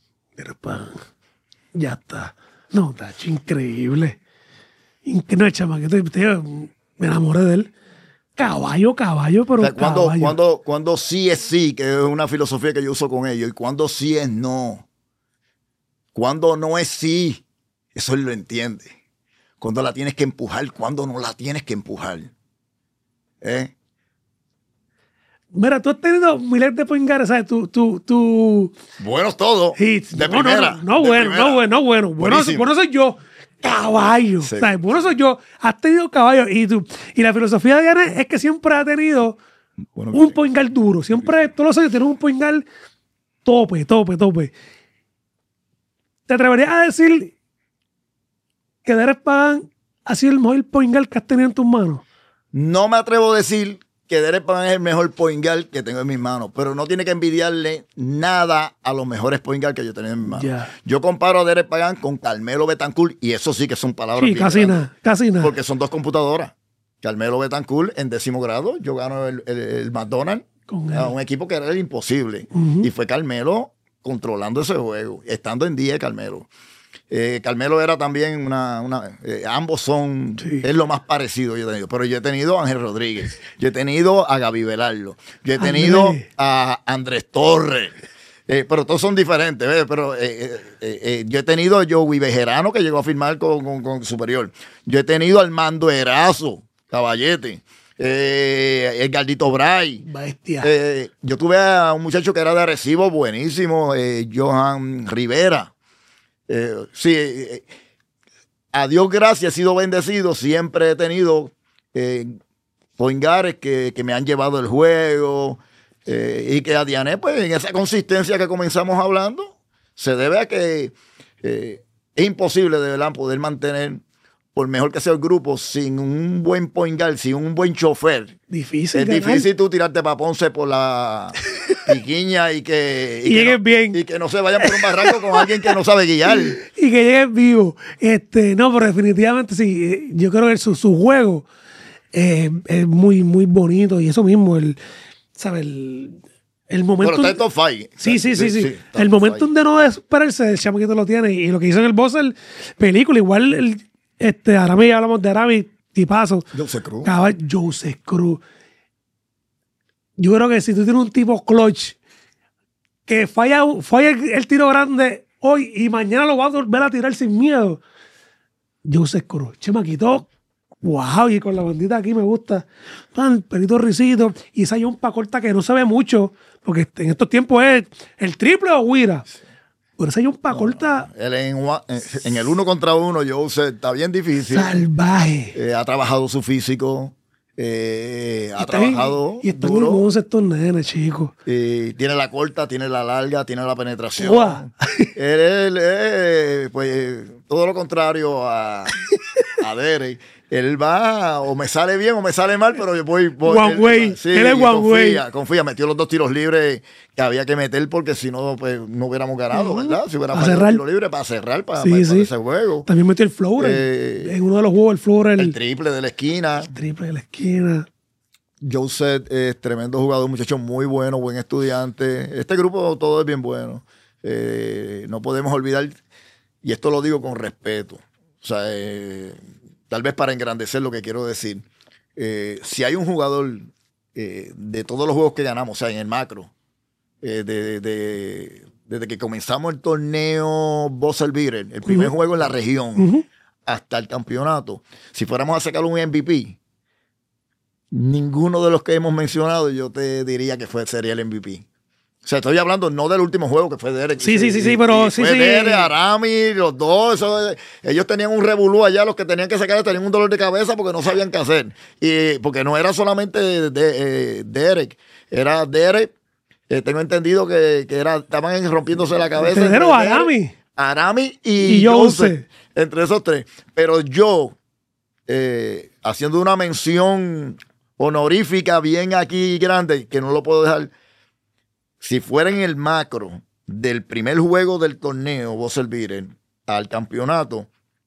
Ya está. No, tacho, increíble. Inc- No, chamaquito, te- me enamoré de él. Caballo, caballo, pero O sea, cuando, caballo. cuando, cuando sí es sí, que es una filosofía que yo uso con ellos, y cuando sí es no. Cuando no es sí, eso él lo entiende. Cuando la tienes que empujar, cuando no la tienes que empujar. ¿Eh? Mira, tú has tenido miles de poingares, ¿sabes? Tú, tú, tú. Buenos todos. hits. De no, no, primera. no, no, de bueno, primera. no, bueno, no, bueno. Bueno, Buenísimo. bueno soy yo. Caballo. Sí. ¿Sabes? Bueno soy yo. Has tenido caballo. Y tú. Y la filosofía de Diana es que siempre ha tenido Bueno, un poingal duro. Siempre, todos los años, tienes un poingal tope, tope, tope. ¿Te atreverías a decir que Derek Pagan ha sido el mejor poingal que has tenido en tus manos? No me atrevo a decir que Derek Pagan es el mejor point guard que tengo en mis manos, pero no tiene que envidiarle nada a los mejores point guard que yo tenía en mis manos. Ya. Yo comparo a Derek Pagan con Carmelo Betancourt, y eso sí que son palabras Sí, bien casi grandes, nada, casi nada. porque son dos computadoras. Carmelo Betancourt en décimo grado, yo gano el, el, el McDonald's Con a él. un equipo que era el imposible. Ujú. Y fue Carmelo controlando ese juego, estando en día de Carmelo. Eh, Carmelo era también una... una eh, ambos son... Sí. Es lo más parecido que yo he tenido. Pero yo he tenido a Ángel Rodríguez. Yo he tenido a Gaby Velardo. Yo he tenido Andrés. a Andrés Torres. Eh, pero todos son diferentes. ¿ves? Pero eh, eh, eh, yo he tenido a Joey Bejerano, que llegó a firmar con, con, con Superior. Yo he tenido al Mando Erazo, Caballete. Eh, el Galdito Bray. Bestia. Eh, yo tuve a un muchacho que era de Arecibo, buenísimo, eh, Johan Rivera. Eh, sí, eh, a Dios gracias, he sido bendecido. Siempre he tenido eh, poingares que, que me han llevado el juego. eh, y que a Diané, pues, en esa consistencia que comenzamos hablando, se debe a que eh, es imposible de verdad poder mantener, por mejor que sea el grupo, sin un buen point guard, sin un buen chofer. Difícil. Es ganar. difícil tú tirarte para Ponce por la piquiña y que, Y que llegues no, bien. y que no se vayan por un barranco con alguien que no sabe guiar. Y que llegues vivo. Este, no, pero definitivamente sí. eh, Yo creo que su, su juego eh, es muy, muy bonito. Y eso mismo, el, ¿sabes? El, el momento. Pero está en top five. Sí, sí, sí, sí. está El en top momento five. de no desesperarse, el chamaquito lo tiene. Y lo que hizo en el Buzzer, película, igual, el, este, Arami, ya hablamos de Arami, tipazo. Jose Cruz. Cabal, Joseph Cruz. Yo creo que si tú tienes un tipo clutch que falla, falla el, el tiro grande hoy y mañana lo va a volver a tirar sin miedo, Joseph Cruz. Chamaquito, wow, y con la bandita aquí me gusta. El pelito risito. Y esa yompa corta que no se ve mucho, porque en estos tiempos es el triple o guira. Pero esa yompa corta Él en, gua- en- en el uno contra uno, Jose, está bien difícil. salvaje. Eh, ha trabajado su físico. Eh, ha están, trabajado y están duro. hermosos estos nenes, chicos. Y tiene la corta, tiene la larga, tiene la penetración. Uah. Él es, eh, pues, todo lo contrario a, a Derek. Él va, o me sale bien o me sale mal, pero yo voy. voy One él, way. Sí, Él es one confía, way. confía. Metió los dos tiros libres que había que meter porque si no, pues no hubiéramos ganado, Uh-huh. ¿verdad? Si hubiera A fallado cerrar. el tiro libre para cerrar, para, Sí, para, sí. para ese juego. También metió el floater. Eh, en uno de los juegos, el floater. El El, triple de la esquina. triple de la esquina. Joseph es tremendo jugador, un muchacho muy bueno, buen estudiante. Este grupo todo es bien bueno. Eh, no podemos olvidar, y esto lo digo con respeto, o sea, eh, tal vez para engrandecer lo que quiero decir. Eh, si hay un jugador eh, de todos los juegos que ganamos, o sea, en el macro, eh, de, de, desde que comenzamos el torneo Buzzer Beater, el primer Uh-huh. juego en la región, Uh-huh. hasta el campeonato, si fuéramos a sacar un M V P, ninguno de los que hemos mencionado yo te diría que fue, sería el M V P. O sea, estoy hablando no del último juego que fue Derek. Sí, sí, sí, sí, pero y sí, fue sí. Derek, Arami, los dos. Eso, ellos tenían un revolú allá, los que tenían que sacar tenían un dolor de cabeza porque no sabían qué hacer. Y porque no era solamente de, de, eh, Derek, era Derek. Eh, tengo entendido que, que era, estaban rompiéndose la cabeza. Pero entre Arami. Derek, Arami y, Y Joseph, Joseph. entre esos tres. Pero yo, eh, haciendo una mención honorífica bien aquí grande, que no lo puedo dejar. Si fuera en el macro del primer juego del torneo Buzzer Beater al campeonato,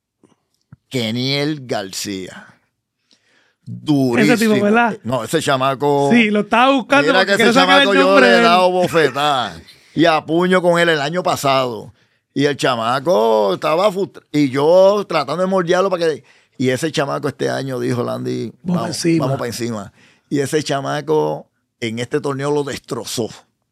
Keniel García. Durísimo. Ese tipo, ¿verdad? No, ese chamaco. Sí, lo estaba buscando. Mira porque que ese quiero sacar chamaco el yo nombre le de he él. dado bofetada y a puño con él el año pasado. Y el chamaco estaba frustrado. Y yo tratando de moldearlo para que. Y ese chamaco este año dijo, Landy, Vamos vamos, encima. vamos para encima. Y ese chamaco en este torneo lo destrozó.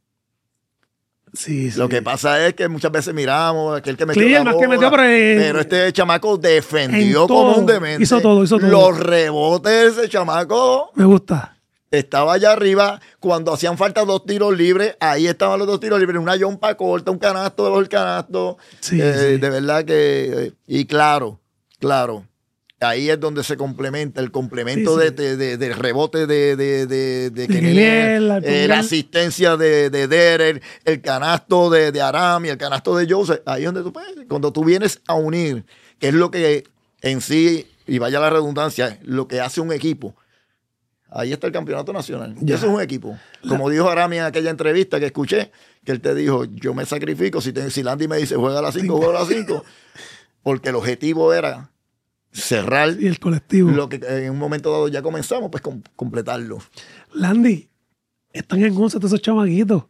Sí, sí. Lo que pasa es que muchas veces miramos aquel que metió Sí, la el más bola, que metió, pero, eh, pero este chamaco defendió en todo. como un demente. Hizo todo, hizo todo. Los rebotes de ese chamaco Me gusta. estaba allá arriba. Cuando hacían falta dos tiros libres, ahí estaban los dos tiros libres. Una yompa corta, un canasto debajo del canasto. Sí, Eh, sí. De verdad que... eh, Y claro, claro. Ahí es donde se complementa el complemento Sí, sí. de, de, de- del rebote de, de, de, de De Keniel, Keniel, al eh, la poner- asistencia de, de Derek, el canasto de, de Arami, el canasto de Joseph. Ahí es donde tú puedes, cuando tú vienes a unir, que es lo que en sí, y vaya la redundancia, lo que hace un equipo. Ahí está el campeonato nacional. Ya. Eso es un equipo. Como dijo Arami en aquella entrevista que escuché, que él te dijo, yo me sacrifico. Si, te, si Landy me dice, juega a las cinco, juega a las cinco. Porque el objetivo era cerrar Y el colectivo. lo que en un momento dado ya comenzamos, pues com- completarlo. Landy, están en once todos esos chamaquitos.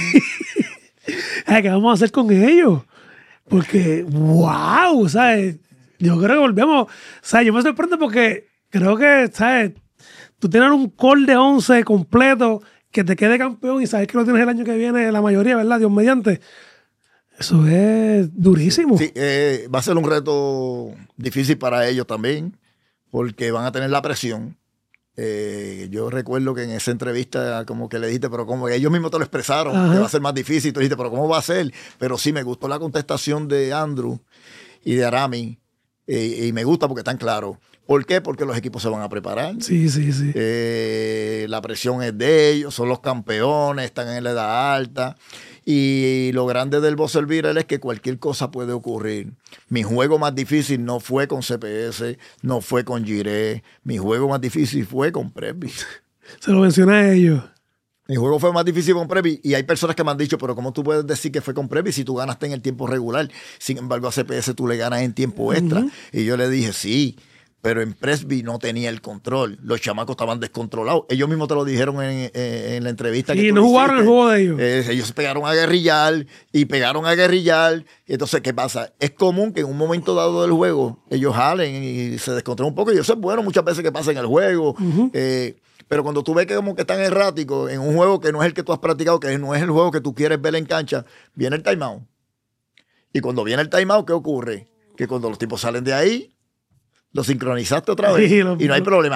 Ay, ¿qué vamos a hacer con ellos? Porque, wow, ¿sabes? Yo creo que volvemos. ¿Sabes? Yo me sorprendo porque creo que, ¿sabes? Tú tienes un core de once completo que te quede campeón y sabes que lo tienes el año que viene, la mayoría, ¿verdad? Dios mediante. Eso es durísimo. Sí, eh, va a ser un reto difícil para ellos también, porque van a tener la presión. Eh, yo recuerdo que en esa entrevista como que le dijiste, pero como que ellos mismos te lo expresaron, Ajá. que va a ser más difícil. Tú dijiste, pero ¿cómo va a ser? Pero sí, me gustó la contestación de Andrew y de Arami, eh, y me gusta porque están claros. ¿Por qué? Porque los equipos se van a preparar. Sí, sí, sí. Eh, la presión es de ellos, son los campeones, están en la edad alta. Y lo grande del Buzzer Beater es que cualquier cosa puede ocurrir. Mi juego más difícil no fue con C P S, no fue con Giré. Mi juego más difícil fue con Presby. Se lo mencioné a ellos. Mi juego fue más difícil con Presby. Y hay personas que me han dicho, pero ¿cómo tú puedes decir que fue con Presby si tú ganaste en el tiempo regular? Sin embargo, a C P S tú le ganas en tiempo extra. Uh-huh. Y yo le dije, sí. Pero en Presby no tenía el control. Los chamacos estaban descontrolados. Ellos mismos te lo dijeron en, en, en la entrevista. Y que tú no jugaron el hiciste. juego de ellos. Eh, ellos se pegaron a guerrillar y pegaron a guerrillar. Y entonces, ¿qué pasa? Es común que en un momento dado del juego ellos jalen y se descontrolen un poco. Y eso es bueno muchas veces que pasa en el juego. Uh-huh. Eh, pero cuando tú ves que como que están erráticos en un juego que no es el que tú has practicado, que no es el juego que tú quieres ver en cancha, viene el timeout. Y cuando viene el timeout, ¿qué ocurre? Que cuando los tipos salen de ahí, lo sincronizaste otra vez Sí, lo- y no hay problema.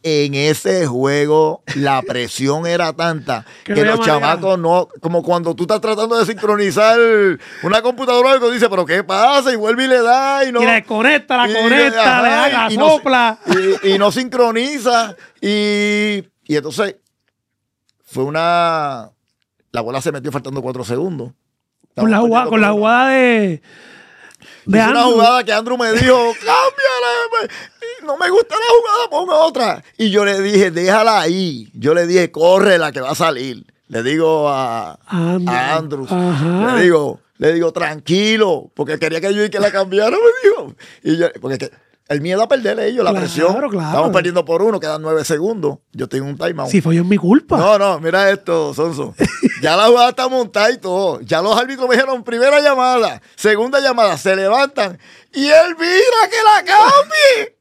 en ese juego la presión era tanta que, que los chamacos no, como cuando tú estás tratando de sincronizar una computadora y dice, pero ¿qué pasa? Y vuelve y le da y no. Y la desconecta, la y, conecta, ajá, le da la sopla. No, y, y no sincroniza. Y, y entonces fue una... La bola se metió faltando cuatro segundos. Con la, jugada, con la jugada de... de Hice una jugada que Andrew me dijo, cámbiala, no me gusta la jugada, ponme otra. Y yo le dije, déjala ahí. Yo le dije, corre la que va a salir. Le digo a, Andrew. a Andrew. Ajá. Le digo, le digo, tranquilo, porque quería que yo y que la cambiara, me dijo. Y yo, porque que, el miedo a perder ellos, la claro, presión. Claro. Estamos perdiendo por uno, quedan nueve segundos. Yo tengo un timeout. Si fue yo en mi culpa. No, no, mira esto, Sonso. Ya la jugada está montada y todo. Ya los árbitros me dijeron, primera llamada, segunda llamada, se levantan. Y él mira que la cambie.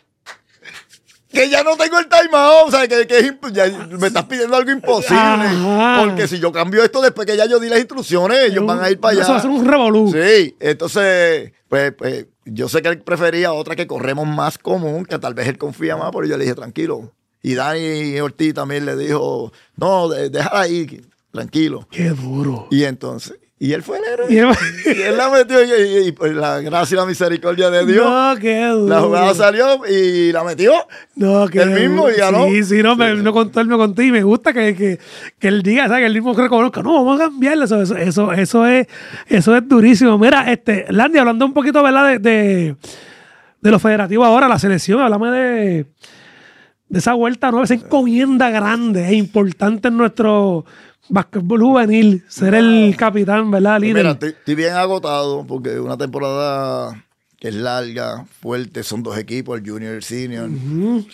Que ya no tengo el timeout. O sea, que, que es, ya me estás pidiendo algo imposible. Ajá. Porque si yo cambio esto después que ya yo di las instrucciones, ellos un, van a ir para allá. Eso va a ser un revolú. Sí, entonces, pues, pues, yo sé que él prefería otra que corremos más común, que tal vez él confía más, pero yo le dije, tranquilo. Y Dani Ortiz también le dijo, no, déjala ahí, tranquilo. Qué duro. Y entonces, y él fue el héroe. Y él, y él la metió, y, y, y pues la gracia y la misericordia de Dios. No, qué duro. La jugada salió y la metió. No, qué él mismo duro. Y ganó. Sí, sí, no, me, no contó, él me contó y me gusta que, que, que él diga, ¿sabes? Que él mismo reconozca, no, vamos a cambiarle. Eso, eso, eso, eso, es, eso es durísimo. Mira, este, Landy, hablando un poquito, ¿verdad? De, de, de lo federativo ahora, la selección, háblame de, de esa vuelta nueva, esa encomienda grande e importante en nuestro basquetbol juvenil, ser el capitán, ¿verdad? Líder. Mira, estoy, estoy bien agotado porque una temporada que es larga, fuerte, son dos equipos, el junior y el senior. Uh-huh.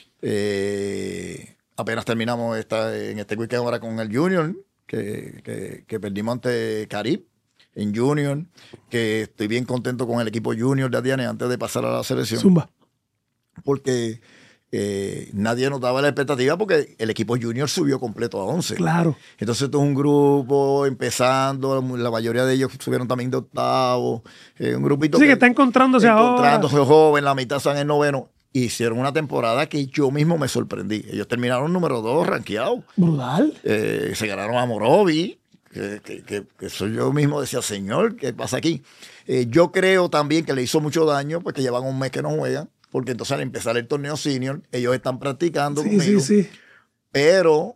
eh, apenas terminamos esta, en este weekend ahora con el junior, que, que, que perdimos ante Carib en junior, que estoy bien contento con el equipo junior de Adiane antes de pasar a la selección. Zumba. Porque Eh, nadie nos daba la expectativa porque el equipo junior subió completo a once. Claro. Entonces, esto es un grupo empezando, la mayoría de ellos subieron también de octavo. Eh, un grupito sí, que, que está encontrándose, encontrándose ahora. joven, la mitad están en noveno. Hicieron una temporada que yo mismo me sorprendí. Ellos terminaron número dos, rankeados. Brutal. Eh, se ganaron a Morovi, que, que, que, que soy yo mismo, decía, señor, ¿qué pasa aquí? Eh, yo creo también que le hizo mucho daño porque llevan un mes que no juegan. Porque entonces al empezar el torneo senior, ellos están practicando sí, conmigo. Sí, sí. Pero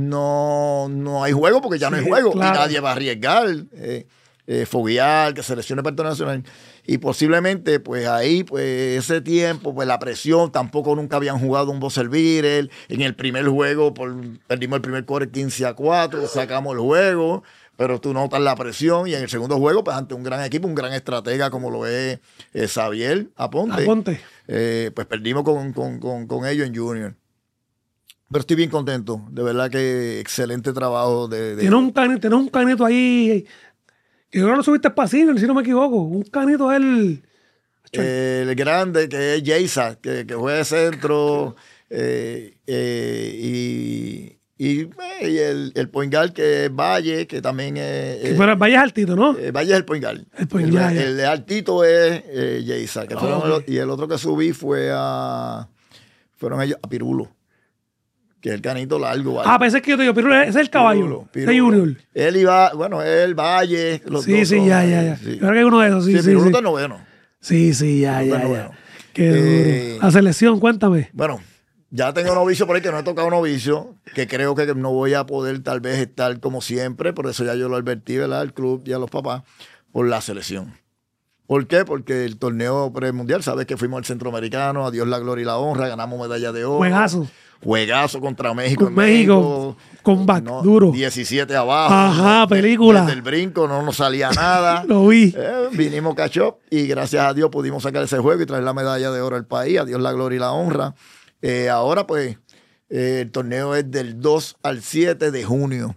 no, no hay juego porque ya sí, no hay juego. Claro. Y nadie va a arriesgar, eh, eh, foguear, que seleccione para el torneo nacional. Y posiblemente, pues ahí, pues ese tiempo, pues la presión, tampoco nunca habían jugado un buzzer beater. En el primer juego, por, perdimos el primer quarter quince a cuatro, sacamos el juego. Pero tú notas la presión y en el segundo juego, pues ante un gran equipo, un gran estratega como lo es eh, Xavier Aponte, Aponte. Eh, pues perdimos con, con, con, con ellos en Junior. Pero estoy bien contento, de verdad que excelente trabajo. De, de... Tiene un canito, tiene un canito ahí, que yo no lo subiste para cine, si no me equivoco, un canito él. Eh, el grande, que es Jaysa, que, que juega de centro, eh, eh, y... Y, y el, el point guard que es Valle, que también es... Eh, Pero Valle es altito, ¿no? Eh, Valle es el point guard. El point guard. El, el, el altito es eh, Jaysa. Que fueron oh, el, y el otro que subí fue a... Fueron ellos a Pirulo. Que es el canito largo. Valle. Ah, pensé que yo te digo, Pirulo, ese es el caballo. Pirulo, Pirulo. De Junior. Él iba... Bueno, él, Valle... Los sí, dos sí, son, ya, ya, ya. Sí. Creo que hay uno de esos, sí, sí. sí, Pirulo sí. está noveno. Sí, sí, ya, Pirulo ya, noveno. ya. Qué eh, duro. La selección, cuéntame. Bueno... Ya tengo novicio por ahí que no he tocado novicio, que creo que no voy a poder tal vez estar como siempre, por eso ya yo lo advertí, ¿verdad? Al club y a los papás, por la selección. ¿Por qué? Porque el torneo premundial, sabes que fuimos al centroamericano, a Dios la gloria y la honra, ganamos medalla de oro. Juegazo. Juegazo contra México. Con México, comeback no, duro. diecisiete abajo. Ajá, película. Desde el brinco no nos salía nada. Lo vi. Eh, vinimos catch up y gracias a Dios pudimos sacar ese juego y traer la medalla de oro al país, a Dios la gloria y la honra. Eh, ahora, pues, eh, el torneo es del dos al siete de junio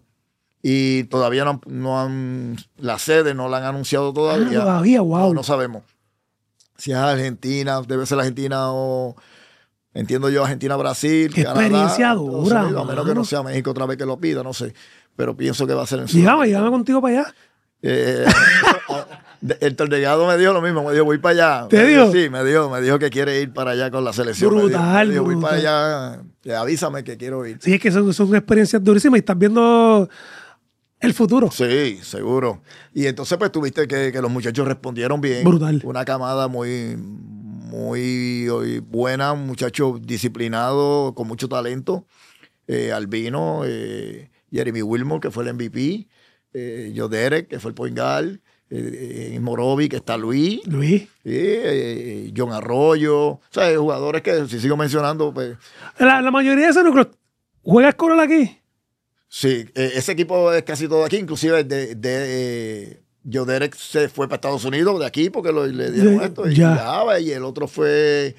y todavía no, no han, la sede no la han anunciado todavía. Ah, todavía, wow. No, no sabemos si es Argentina, debe ser Argentina o, entiendo yo, Argentina-Brasil, Qué Canadá. experiencia dura, Unidos, a menos que no sea México otra vez que lo pida, no sé. Pero pienso que va a ser en Llévame, llévame contigo para allá. Eh, El tornegado me dijo lo mismo, me dijo, voy para allá. ¿Te me dijo? Sí, me dijo, me dijo que quiere ir para allá con la selección. Brutal, me dijo, me dijo, voy para brutal. allá, eh, avísame que quiero ir. Sí, es que son, son experiencias durísimas y estás viendo el futuro. Sí, seguro. Y entonces pues tuviste que, que los muchachos respondieron bien. Brutal. Una camada muy, muy, muy buena, un muchacho disciplinado, con mucho talento. Eh, Albino, eh, Jeremy Wilmore, que fue el M V P, eh, Joe Derek, que fue el point guard, eh, eh, Morovi, que está Luis, Luis. eh, John Arroyo, o sea, jugadores que si sigo mencionando, pues La, la mayoría de esos núcleos, ¿juegas con aquí? sí, eh, ese equipo es casi todo aquí, inclusive de, de eh, Joe Derek se fue para Estados Unidos de aquí porque lo, le dieron Ya, esto y, ya. viajaba, y el otro fue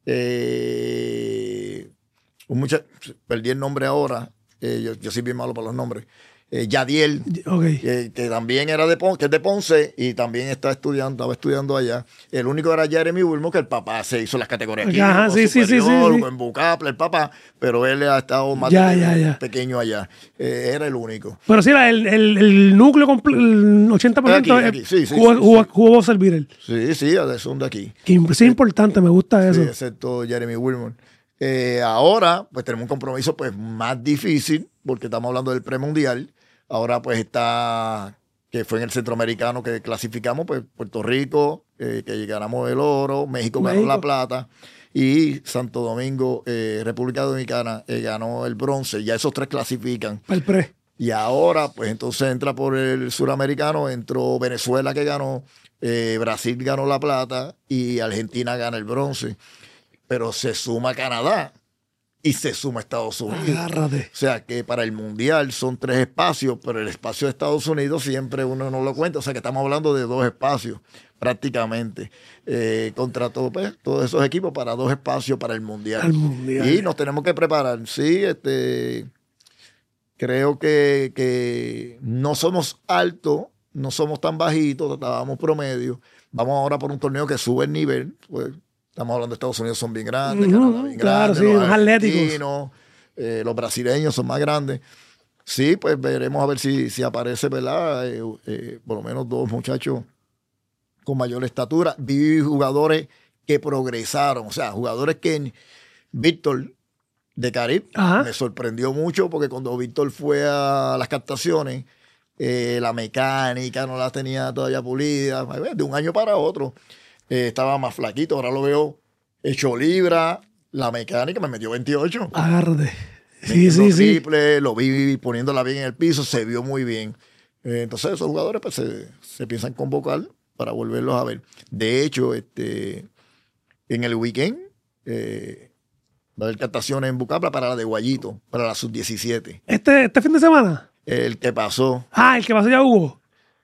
eh, un muchacho, perdí el nombre ahora, eh, yo, yo soy bien malo para los nombres, eh, Yadiel, Ok. que, que también era de Ponce, que es de Ponce y también está estudiando, estaba estudiando allá. El único era Jeremy Wilmore, que el papá se hizo las categorías aquí, Ajá, sí, sí, sí, sí, sí. en Bucaple, el papá, pero él ha estado más Ya, de- ya, ya. pequeño allá. Eh, era el único. Pero sí, la- el, el, el núcleo completo, el ochenta por ciento Aquí, es- aquí, sí, sí, jugó, sí, jugó, sí. jugó Buzzer Beater. Sí, sí, son de aquí. Que im- sí es importante, me gusta eso. Sí, excepto Jeremy Wilmore. Eh, ahora, pues tenemos un compromiso pues más difícil, porque estamos hablando del premundial. Ahora, pues está, que fue en el centroamericano que clasificamos, pues Puerto Rico, eh, que ganamos el oro, México, ganó México. la plata, y Santo Domingo, eh, República Dominicana, eh, ganó el bronce. Ya esos tres clasifican. Para el pre. Y ahora, pues entonces entra por el suramericano, entró Venezuela que ganó, eh, Brasil ganó la plata y Argentina gana el bronce. Pero se suma Canadá y se suma Estados Unidos. Agárrate. O sea que para el Mundial son tres espacios, pero el espacio de Estados Unidos siempre uno no lo cuenta. O sea que estamos hablando de dos espacios prácticamente. Eh, contra todo, pues, todos esos equipos para dos espacios para el Mundial. Al mundial. Y nos tenemos que preparar. Sí, este, creo que, que no somos altos, no somos tan bajitos, estábamos promedio. Vamos ahora por un torneo que sube el nivel. Pues, estamos hablando de Estados Unidos, son bien grandes, Ujú, Canadá bien claro, grandes, sí, los más atléticos. argentinos, eh, los brasileños son más grandes. Sí, pues veremos a ver si, si aparece, ¿verdad? Eh, eh, por lo menos dos muchachos con mayor estatura. Vi jugadores que progresaron, o sea, jugadores que Víctor de Caribe Ajá. me sorprendió mucho porque cuando Víctor fue a las captaciones, eh, la mecánica no la tenía todavía pulida, de un año para otro eh, estaba más flaquito, ahora lo veo hecho libra, la mecánica me metió veintiocho. Agárrate. Sí, Metiendo sí, sí. triple, lo vi poniéndola bien en el piso, se vio muy bien. Eh, entonces esos jugadores pues, se, se piensan convocar para volverlos a ver. De hecho, este, en el weekend eh, va a haber captaciones en Bucapla para la de Guayito, para la sub diecisiete. Este, este fin de semana. El que pasó, Ah, el que pasó ya hubo.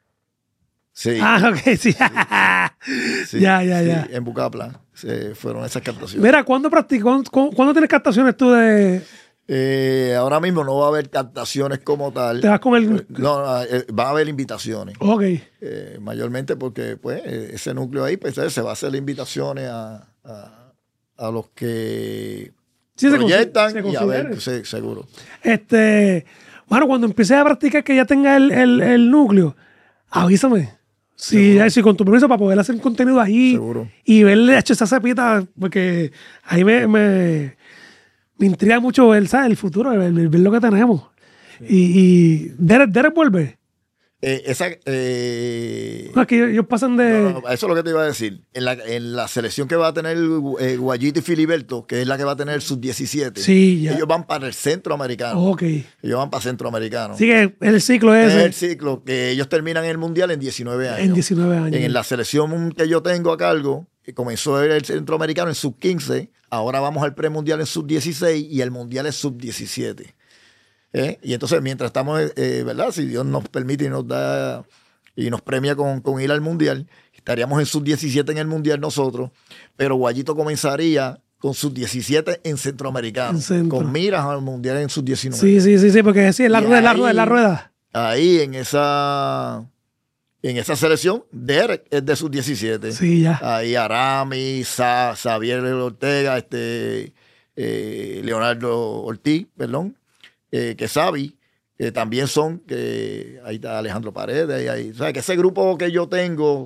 sí, Ah, ok, sí. sí, ya, ya, sí, ya. en Bucapla se fueron esas captaciones. Mira, ¿cuándo practicas? ¿Cuándo, cuándo tienes captaciones tú de...? Eh, ahora mismo no va a haber captaciones como tal. Te vas con el... No, no, eh, va a haber invitaciones. Ok. Eh, mayormente porque pues eh, ese núcleo ahí pues, se va a hacer invitaciones a, a, a los que Sí, se proyectan consi- se y a ver, considere. sí, seguro. Este... Bueno, cuando empieces a practicar que ya tenga el, el, el núcleo, avísame. Si, Seguro. si con tu permiso para poder hacer contenido ahí Seguro. y verle hecho esa cepita, porque ahí me, me, me intriga mucho ver, ¿sabes? El futuro, ver, ver- ver lo que tenemos. Y, y Derek, Derek vuelve. Eh, esa, eh, No, es que ellos, ellos pasan de... no, no, eso es lo que te iba a decir. En la, en la selección que va a tener eh, Guayito y Filiberto, que es la que va a tener sub diecisiete, Sí, ya. ellos van para el centroamericano. Ok. Ellos van para centroamericano. Así que el ciclo Es ese el ciclo que ellos terminan el mundial en diecinueve años. en diecinueve años. En la selección que yo tengo a cargo, que comenzó el centroamericano en sub quince, ahora vamos al premundial en sub dieciséis y el mundial es sub diecisiete. ¿Eh? Y entonces, mientras estamos, eh, ¿verdad? Si Dios nos permite y nos da y nos premia con, con ir al mundial, estaríamos en sub diecisiete en el mundial nosotros, pero Guayito comenzaría con sub diecisiete en centroamericano, En centro. con miras al mundial en sub diecinueve. Sí, sí, sí, sí, porque sí, es la Y rueda, es la ahí- rueda, es la rueda. Ahí en esa en esa selección, Derek es de sub diecisiete. Sí, ya. Ahí Arami, Sa, Xavier Ortega, este, eh, Leonardo Ortiz, perdón, eh, que Xavi, que también son, que ahí está Alejandro Paredes, ahí, ahí, o sea, que ese grupo que yo tengo,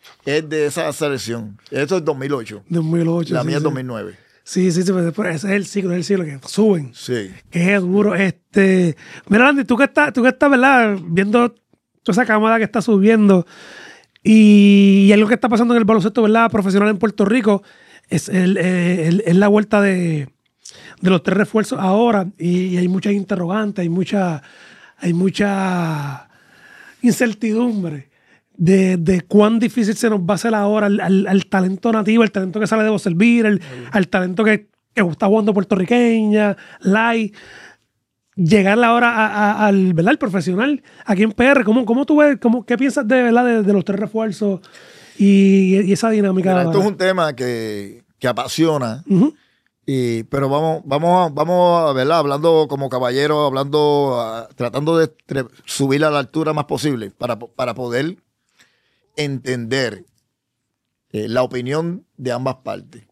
es de esa selección. Eso es dos mil ocho. dos mil ocho. La sí, mía es sí. dos mil nueve. Sí, sí, sí, pero ese es el ciclo, es el ciclo que suben. Sí. Que es duro. Este, mira, Andy, tú que estás, tú que estás, ¿verdad? Viendo toda esa camada que está subiendo y algo que está pasando en el baloncesto, ¿verdad? Profesional en Puerto Rico, es, el, el- es la vuelta de, de los tres refuerzos ahora y, y hay muchas interrogantes, hay mucha, hay mucha incertidumbre de, de cuán difícil se nos va a hacer ahora al, al- al talento nativo, el talento que sale de Boselvir, el, al talento que, que está jugando puertorriqueña, Lai, llegar ahora a- a- al, ¿verdad? Al profesional aquí en P R. ¿Cómo, cómo tú ves, cómo, qué piensas de, ¿verdad? de, de los tres refuerzos y, y esa dinámica? Mira, esto es ahora? un tema que, que apasiona. Ujú. Y, pero vamos, vamos, a- vamos a, ¿verdad? Hablando como caballero, hablando, ah, tratando de tre- subir a la altura más posible para, po- para poder entender eh, la opinión de ambas partes.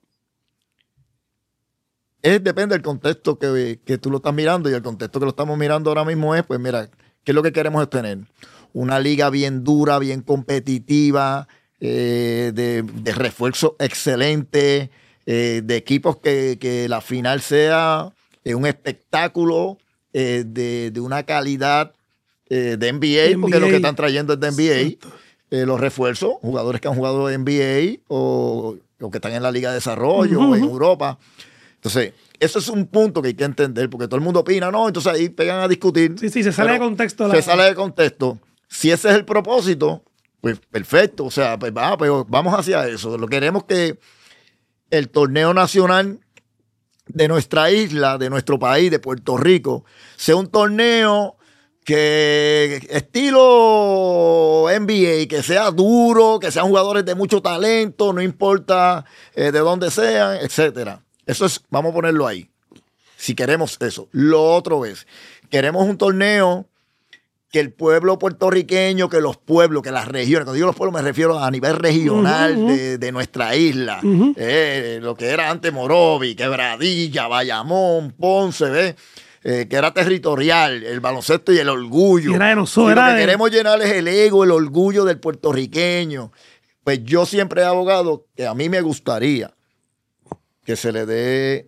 Es, depende del contexto que, que tú lo estás mirando y el contexto que lo estamos mirando ahora mismo es, pues mira, ¿qué es lo que queremos es tener? Una liga bien dura, bien competitiva, eh, de, de refuerzo excelente, eh, de equipos que, que la final sea eh, un espectáculo eh, de, de una calidad eh, de N B A, N B A. porque lo que están trayendo es de N B A. Exacto. Eh, los refuerzos, jugadores que han jugado en N B A o, o que están en la Liga de Desarrollo Ujú, o en ujú. Europa. Entonces, eso es un punto que hay que entender, porque todo el mundo opina, ¿no? Entonces ahí pegan a discutir. Sí, sí, se sale de pero contexto. la- Se sale de contexto. Si ese es el propósito, pues perfecto. O sea, pues, va, pues vamos hacia eso. Lo queremos que el torneo nacional de nuestra isla, de nuestro país, de Puerto Rico, sea un torneo que estilo N B A, que sea duro, que sean jugadores de mucho talento, no importa eh, de dónde sean, etcétera. Eso es, vamos a ponerlo ahí. Si queremos eso. Lo otro es, queremos un torneo que el pueblo puertorriqueño, que los pueblos, que las regiones, cuando digo los pueblos me refiero a nivel regional Ujú, ujú. de, de nuestra isla, Ujú. eh, lo que era antes Morovi, Quebradilla, Bayamón, Ponce, ¿ves? Eh, que era territorial, el baloncesto y el orgullo. Y era de nosotros, Y lo era que de- queremos llenar es el ego, el orgullo del puertorriqueño. Pues yo siempre he abogado que a mí me gustaría que se le dé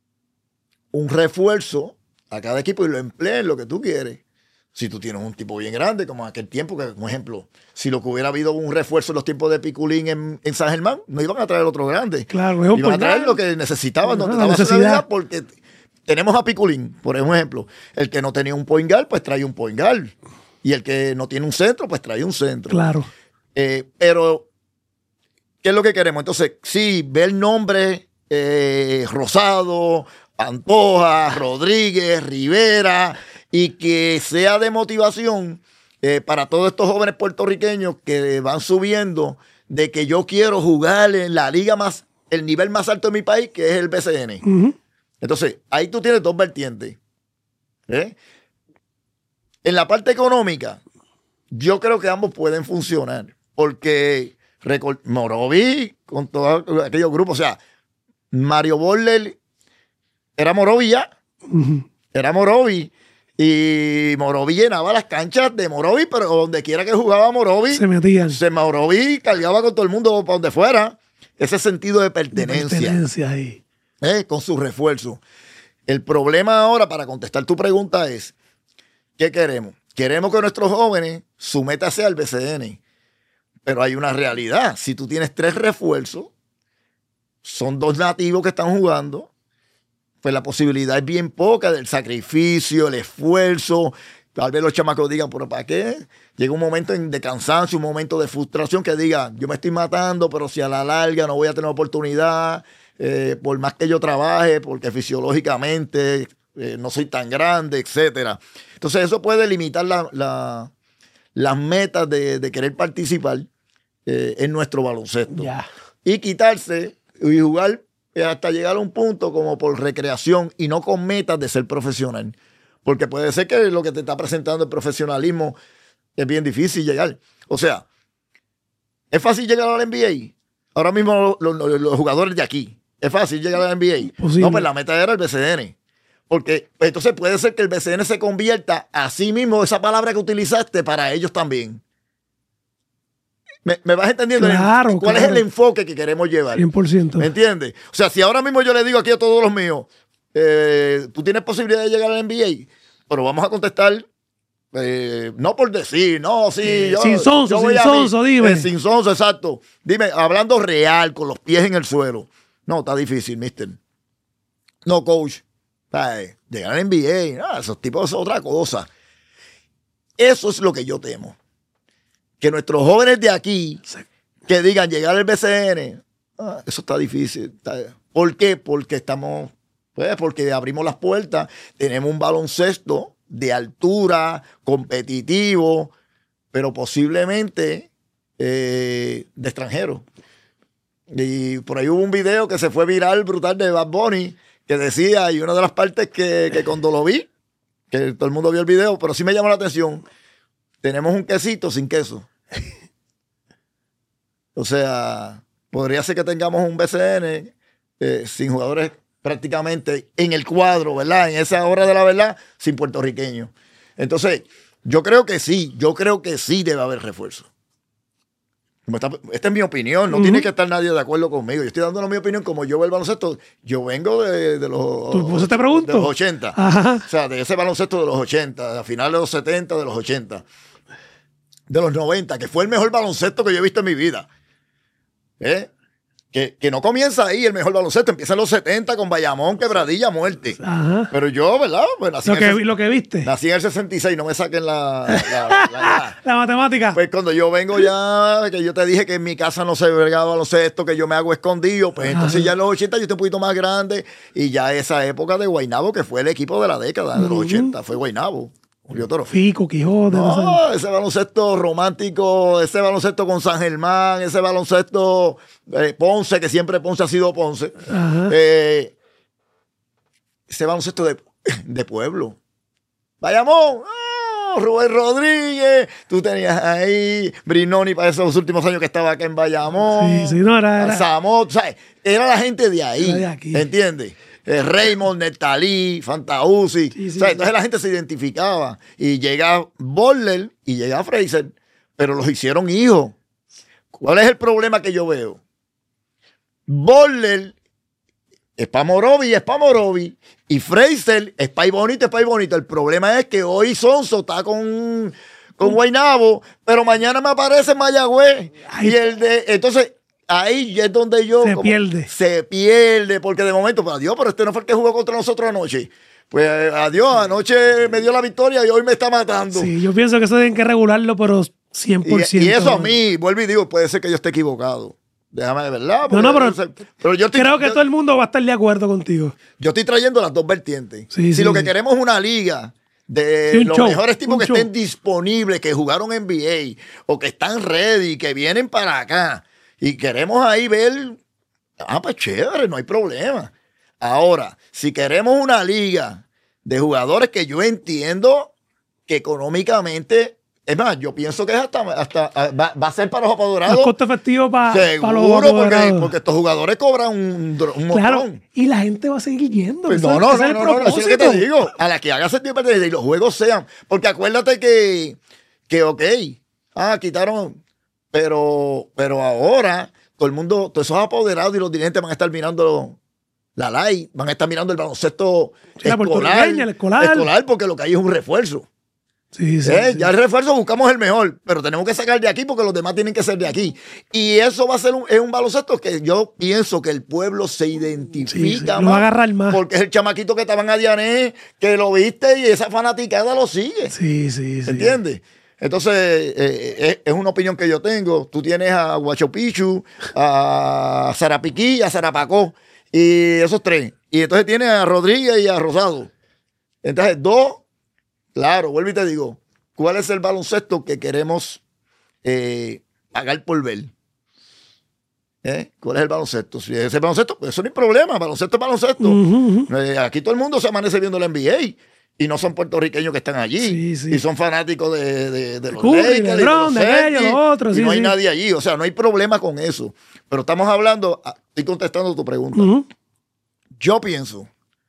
un refuerzo a cada equipo y lo emplee en lo que tú quieres. Si tú tienes un tipo bien grande, como en aquel tiempo, que, como ejemplo, si lo que hubiera habido un refuerzo en los tiempos de Piculín en, en San Germán, no iban a traer otro grande. Claro, es un Iban a traer point lo guard. que necesitaban, donde La estaba su necesidad. debilidad, porque tenemos a Piculín, por ejemplo. El que no tenía un point guard, pues trae un point guard. Y el que no tiene un centro, pues trae un centro. Claro. Eh, pero, ¿qué es lo que queremos? Entonces, sí, ver nombre eh, Rosado, Antoja, Rodríguez, Rivera, y que sea de motivación eh, para todos estos jóvenes puertorriqueños que van subiendo, de que yo quiero jugar en la liga más, el nivel más alto de mi país, que es el B C N. Ujú. Entonces, ahí tú tienes dos vertientes. ¿eh? En la parte económica, yo creo que ambos pueden funcionar, porque recor- Morovi, con todos aquellos grupos, o sea, Mario Borler era Morovi ya, Ujú. era Morovi, y Morovi llenaba las canchas de Morovi, pero donde quiera que jugaba Morovi, Se metían. se Morovi cargaba con todo el mundo para donde fuera, ese sentido de De pertenencia. pertenencia ahí. ¿eh? Con su refuerzo. El problema ahora, para contestar tu pregunta, es: ¿qué queremos? Queremos que nuestros jóvenes, su meta sea el B C N. Pero hay una realidad. Si tú tienes tres refuerzos, son dos nativos que están jugando, pues la posibilidad es bien poca del sacrificio, el esfuerzo. Tal vez los chamacos digan, ¿pero para qué? Llega un momento de cansancio, un momento de frustración que diga, yo me estoy matando, pero si a la larga no voy a tener oportunidad, eh, por más que yo trabaje, porque fisiológicamente eh, no soy tan grande, etcétera. Entonces eso puede limitar la, la, las metas de, de querer participar eh, en nuestro baloncesto. Ya. Y quitarse y jugar hasta llegar a un punto como por recreación y no con metas de ser profesional. Porque puede ser que lo que te está presentando el profesionalismo es bien difícil llegar. O sea, ¿es fácil llegar a la N B A? Ahora mismo los, los- los jugadores de aquí, ¿es fácil llegar a la N B A? Posible. No, pues la meta era el B C N. Porque pues, entonces puede ser que el B C N se convierta a sí mismo, esa palabra que utilizaste, para ellos también. ¿Me, me vas entendiendo? Claro, ¿Cuál claro. es el enfoque que queremos llevar? cien por ciento. ¿Me entiendes? O sea, si ahora mismo yo le digo aquí a todos los míos, eh, tú tienes posibilidad de llegar al N B A, pero vamos a contestar, eh, no por decir, no, sí. Eh, Yo, sin sonso, yo voy sin a mí. sonso, dime. Eh, sin sonso, exacto. Dime, hablando real, con los pies en el suelo. No, está difícil, mister. No, coach. Ay, llegar al N B A, no, esos tipos es otra cosa. Eso es lo que yo temo. Que nuestros jóvenes de aquí, que digan llegar al B C N, ah, eso está difícil. ¿Por qué? Porque estamos, pues, porque abrimos las puertas, tenemos un baloncesto de altura, competitivo, pero posiblemente eh, de extranjeros. Y por ahí hubo un video que se fue viral, brutal, de Bad Bunny, que decía, y una de las partes que, que cuando lo vi, que todo el mundo vio el video, pero sí me llamó la atención, tenemos un quesito sin queso. O sea, podría ser que tengamos un B C N eh, sin jugadores prácticamente en el cuadro, ¿verdad? En esa hora de la verdad, sin puertorriqueños. Entonces, yo creo que sí, yo creo que sí debe haber refuerzo. Esta es mi opinión, no uh-huh. tiene que estar nadie de acuerdo conmigo. Yo estoy dando mi opinión como yo veo el baloncesto. Yo vengo de, de los, ¿Tú, te pregunto? de los ochenta. Ajá. O sea, de ese baloncesto de los ochenta, a finales de los setenta, de los ochenta. De los noventa, que fue el mejor baloncesto que yo he visto en mi vida. ¿Eh? Que, que no comienza ahí el mejor baloncesto, empieza en los setenta con Bayamón, Quebradilla, Muerte. Ajá. Pero yo, ¿verdad? Pues nací lo, en que, el, lo que viste. Nací en el sesenta y seis, no me saquen la, la, la, la, la matemática. Pues cuando yo vengo ya, que yo te dije que en mi casa no se vergaba baloncesto, que yo me hago escondido, pues Ajá. entonces ya en los ochenta yo estoy un poquito más grande y ya esa época de Guaynabo, que fue el equipo de la década de los uh-huh. ochenta, fue Guaynabo. Julio Toro. Fico, Quijote. No, no sé. Ese baloncesto romántico, ese baloncesto con San Germán, ese baloncesto eh, Ponce, que siempre Ponce ha sido Ponce. Eh, ese baloncesto de, de pueblo. Bayamón, oh, Rubén Rodríguez, tú tenías ahí Brinoni para esos últimos años que estaba acá en Bayamón. Sí, sí, no era. era... Samot, ¿sabes? Era la gente de ahí, de aquí. ¿Entiendes? Eh, Raymond, Netalí, Fantauzi. Sí, sí, o sea, sí. Entonces la gente se identificaba. Y llega Borler y llega Fraser, pero los hicieron hijos. ¿Cuál es el problema que yo veo? Borler es pa' Morovi, es pa' Morovi. Y Fraser es pa' Bonito, es pa' Bonito. El problema es que hoy Sonso está con, con Guaynabo, pero mañana me aparece Mayagüez. Ay. Y el de. Entonces. Ahí es donde yo... Se como, pierde. Se pierde, porque de momento, pues adiós, pero este no fue el que jugó contra nosotros anoche. Pues adiós, anoche me dio la victoria y hoy me está matando. Sí, yo pienso que eso tienen que regularlo, pero cien por ciento. Y, y eso a mí, vuelvo y digo, puede ser que yo esté equivocado. Déjame de verdad. No, no, pero, pero yo estoy, creo que yo, todo el mundo va a estar de acuerdo contigo. Yo estoy trayendo las dos vertientes. Sí, si sí, lo que sí. queremos es una liga de sí, los show, mejores tipos que show. estén disponibles, que jugaron N B A o que están ready, que vienen para acá. Y queremos ahí ver, ah, pues chévere, no hay problema. Ahora, si queremos una liga de jugadores que yo entiendo que económicamente, es más, yo pienso que es hasta, hasta va, va a ser para los apoderados. Más costo efectivo para, seguro, para los apoderados. Porque, porque estos jugadores cobran un, un claro, montón. Y la gente va a seguir yendo. Pues no, no, no, no, no, no, eso es lo que te digo. A la que haga sentido y los juegos sean. Porque acuérdate que, que ok, ah, quitaron... Pero, pero ahora, todo el mundo, todos esos apoderados y los dirigentes van a estar mirando la live, van a estar mirando el baloncesto sí, escolar, el escolar. escolar, porque lo que hay es un refuerzo. Sí, sí, ¿Eh? sí. Ya el refuerzo buscamos el mejor, pero tenemos que sacar de aquí porque los demás tienen que ser de aquí. Y eso va a ser un, es un baloncesto que yo pienso que el pueblo se identifica sí, sí. más, lo va a agarrar más. Porque es el chamaquito que estaban a Diané, que lo viste y esa fanaticada lo sigue. Sí, sí, sí. ¿Entiendes? Entonces, eh, es una opinión que yo tengo. Tú tienes a Huacho Picchu, a Zarapiquí, a Zarapacó, y esos tres. Y entonces tienes a Rodríguez y a Rosado. Entonces, dos, claro, vuelvo y te digo, ¿cuál es el baloncesto que queremos eh, pagar por ver? ¿Eh? ¿Cuál es el baloncesto? Si es el baloncesto, pues eso no hay problema. Baloncesto es baloncesto. Uh-huh, uh-huh. Eh, aquí todo el mundo se amanece viendo la N B A. Y no son puertorriqueños que están allí. Sí, sí. Y son fanáticos de, de, de los Curry, Lakers, de de Bron, los de aquello, Celtics, lo otro. y Sí, no hay sí. nadie allí. O sea, no hay problema con eso. Pero estamos hablando, estoy contestando tu pregunta. Uh-huh. Yo pienso,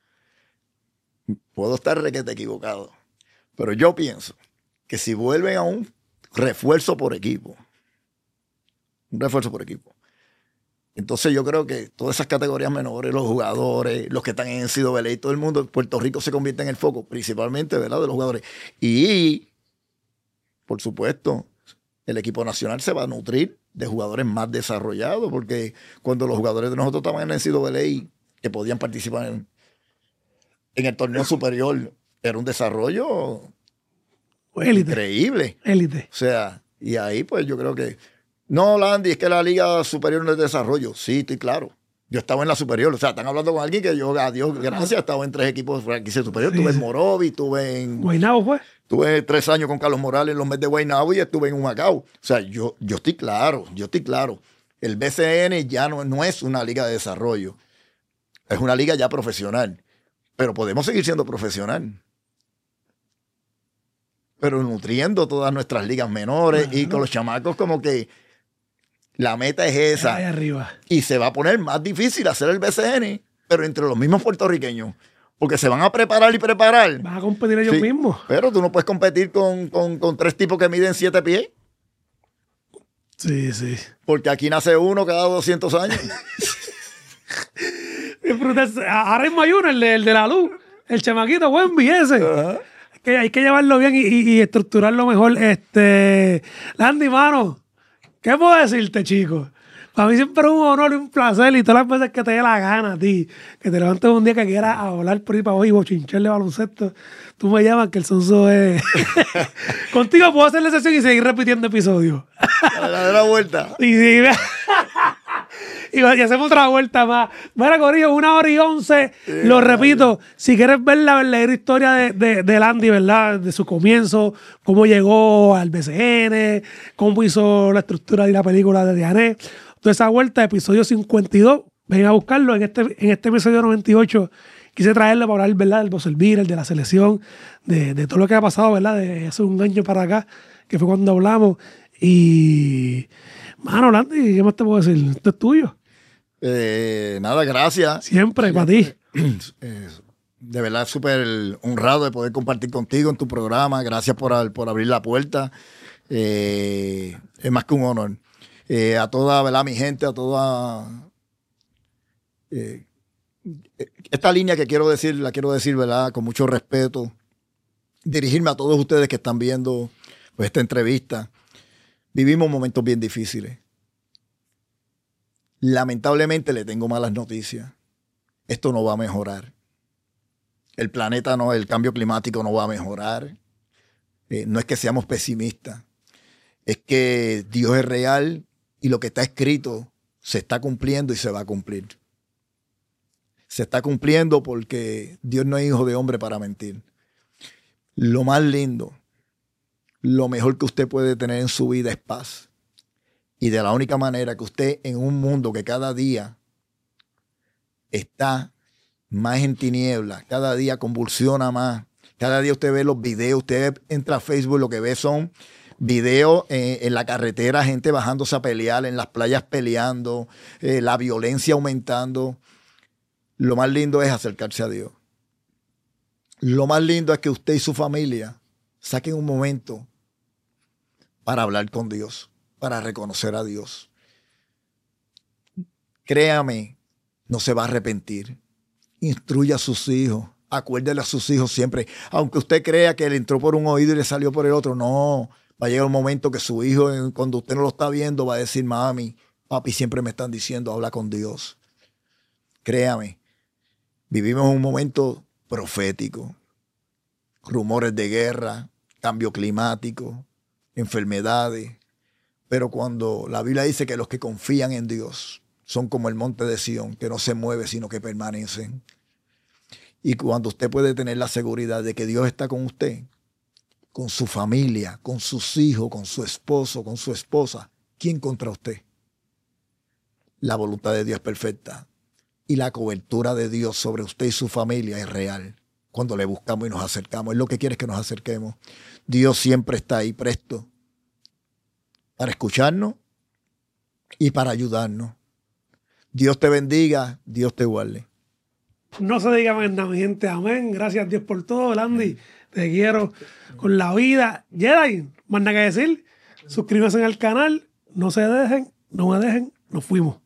puedo estar requete equivocado, pero yo pienso que si vuelven a un refuerzo por equipo, un refuerzo por equipo. Entonces yo creo que todas esas categorías menores, los jugadores, los que están en N C A A y todo el mundo, Puerto Rico se convierte en el foco, principalmente, ¿verdad?, de los jugadores. Y, por supuesto, el equipo nacional se va a nutrir de jugadores más desarrollados, porque cuando los jugadores de nosotros estaban en N C A A y que podían participar en, en el torneo superior, era un desarrollo élite. Increíble. Élite. O sea, y ahí pues yo creo que no, Landy, es que la Liga Superior no es desarrollo. Sí, estoy claro. Yo estaba en la superior. O sea, están hablando con alguien que yo, a Dios gracias, he estado en tres equipos de franquicia superior. Sí. Estuve en Morovi, estuve en... Guaynabo fue. Estuve tres años con Carlos Morales en los meses de Guaynabo y estuve en Humacao. O sea, yo, yo estoy claro, yo estoy claro. El B C N ya no, no es una liga de desarrollo. Es una liga ya profesional. Pero podemos seguir siendo profesional. Pero nutriendo todas nuestras ligas menores, claro, y con los chamacos como que la meta es esa. Ahí arriba. Y se va a poner más difícil hacer el B C N, pero entre los mismos puertorriqueños. Porque se van a preparar y preparar. Van a competir ellos, sí, mismos. Pero tú no puedes competir con, con, con tres tipos que miden siete pies. Sí, sí. Porque aquí nace uno cada doscientos años. Ahora mismo hay uno, el de, el de la luz. El chamaquito, buen ese. Uh-huh. Que hay que llevarlo bien y, y, y estructurarlo mejor. Este, Landy, mano, ¿qué puedo decirte, chico? Para mí siempre es un honor y un placer, y todas las veces que te dé la gana a ti, que te levantes un día que quieras hablar por ahí para hoy y bochincharle baloncesto, tú me llamas que el sonso es... Contigo puedo hacer la sesión y seguir repitiendo episodios. Dale la vuelta. Y, y, y, y hacemos otra vuelta más. Mira, Corillo, una hora y once. Sí, lo repito, vale. Si quieres ver la verdadera historia de, de, de Landy, ¿verdad? De su comienzo, cómo llegó al B C N, cómo hizo la estructura de la película de Diané. Toda esa vuelta, episodio cincuenta y dos, ven a buscarlo. En este, en este episodio noventa y ocho quise traerle para hablar, ¿verdad?, del Buzzer-Beater, de la selección, de, de todo lo que ha pasado, ¿verdad?, de hace un año para acá, que fue cuando hablamos. Y, mano, Landy, ¿qué más te puedo decir? Esto es tuyo. Eh, nada, gracias. Siempre, Siempre. Para ti. Eh, de verdad, súper honrado de poder compartir contigo en tu programa. Gracias por, por abrir la puerta. Eh, es más que un honor. Eh, a toda, ¿verdad?, mi gente, a toda... Eh, esta línea que quiero decir, la quiero decir, ¿verdad?, con mucho respeto. Dirigirme a todos ustedes que están viendo, pues, esta entrevista. Vivimos momentos bien difíciles. Lamentablemente le tengo malas noticias. Esto no va a mejorar. El planeta no, el cambio climático no va a mejorar. Eh, no es que seamos pesimistas. Es que Dios es real y lo que está escrito se está cumpliendo y se va a cumplir. Se está cumpliendo porque Dios no es hijo de hombre para mentir. Lo más lindo, lo mejor que usted puede tener en su vida es paz. Y de la única manera que usted, en un mundo que cada día está más en tinieblas, cada día convulsiona más, cada día usted ve los videos, usted entra a Facebook, lo que ve son videos eh, en la carretera, gente bajándose a pelear, en las playas peleando, eh, la violencia aumentando. Lo más lindo es acercarse a Dios. Lo más lindo es que usted y su familia saquen un momento para hablar con Dios, para reconocer a Dios. Créame, no se va a arrepentir. Instruya a sus hijos, acuérdele a sus hijos siempre. Aunque usted crea que le entró por un oído y le salió por el otro, no. Va a llegar un momento que su hijo, cuando usted no lo está viendo, va a decir, mami, papi, siempre me están diciendo, habla con Dios. Créame, vivimos un momento profético. Rumores de guerra, cambio climático, enfermedades. Pero cuando la Biblia dice que los que confían en Dios son como el monte de Sión, que no se mueve, sino que permanecen. Y cuando usted puede tener la seguridad de que Dios está con usted, con su familia, con sus hijos, con su esposo, con su esposa, ¿quién contra usted? La voluntad de Dios es perfecta. Y la cobertura de Dios sobre usted y su familia es real. Cuando le buscamos y nos acercamos, es lo que quiere, es que nos acerquemos. Dios siempre está ahí presto para escucharnos y para ayudarnos. Dios te bendiga, Dios te guarde. No se diga más nada, mi gente. Amén. Gracias a Dios por todo, Landy. Te quiero con la vida. Jedi, más nada que decir. Suscríbanse al canal. No se dejen no me dejen, nos fuimos.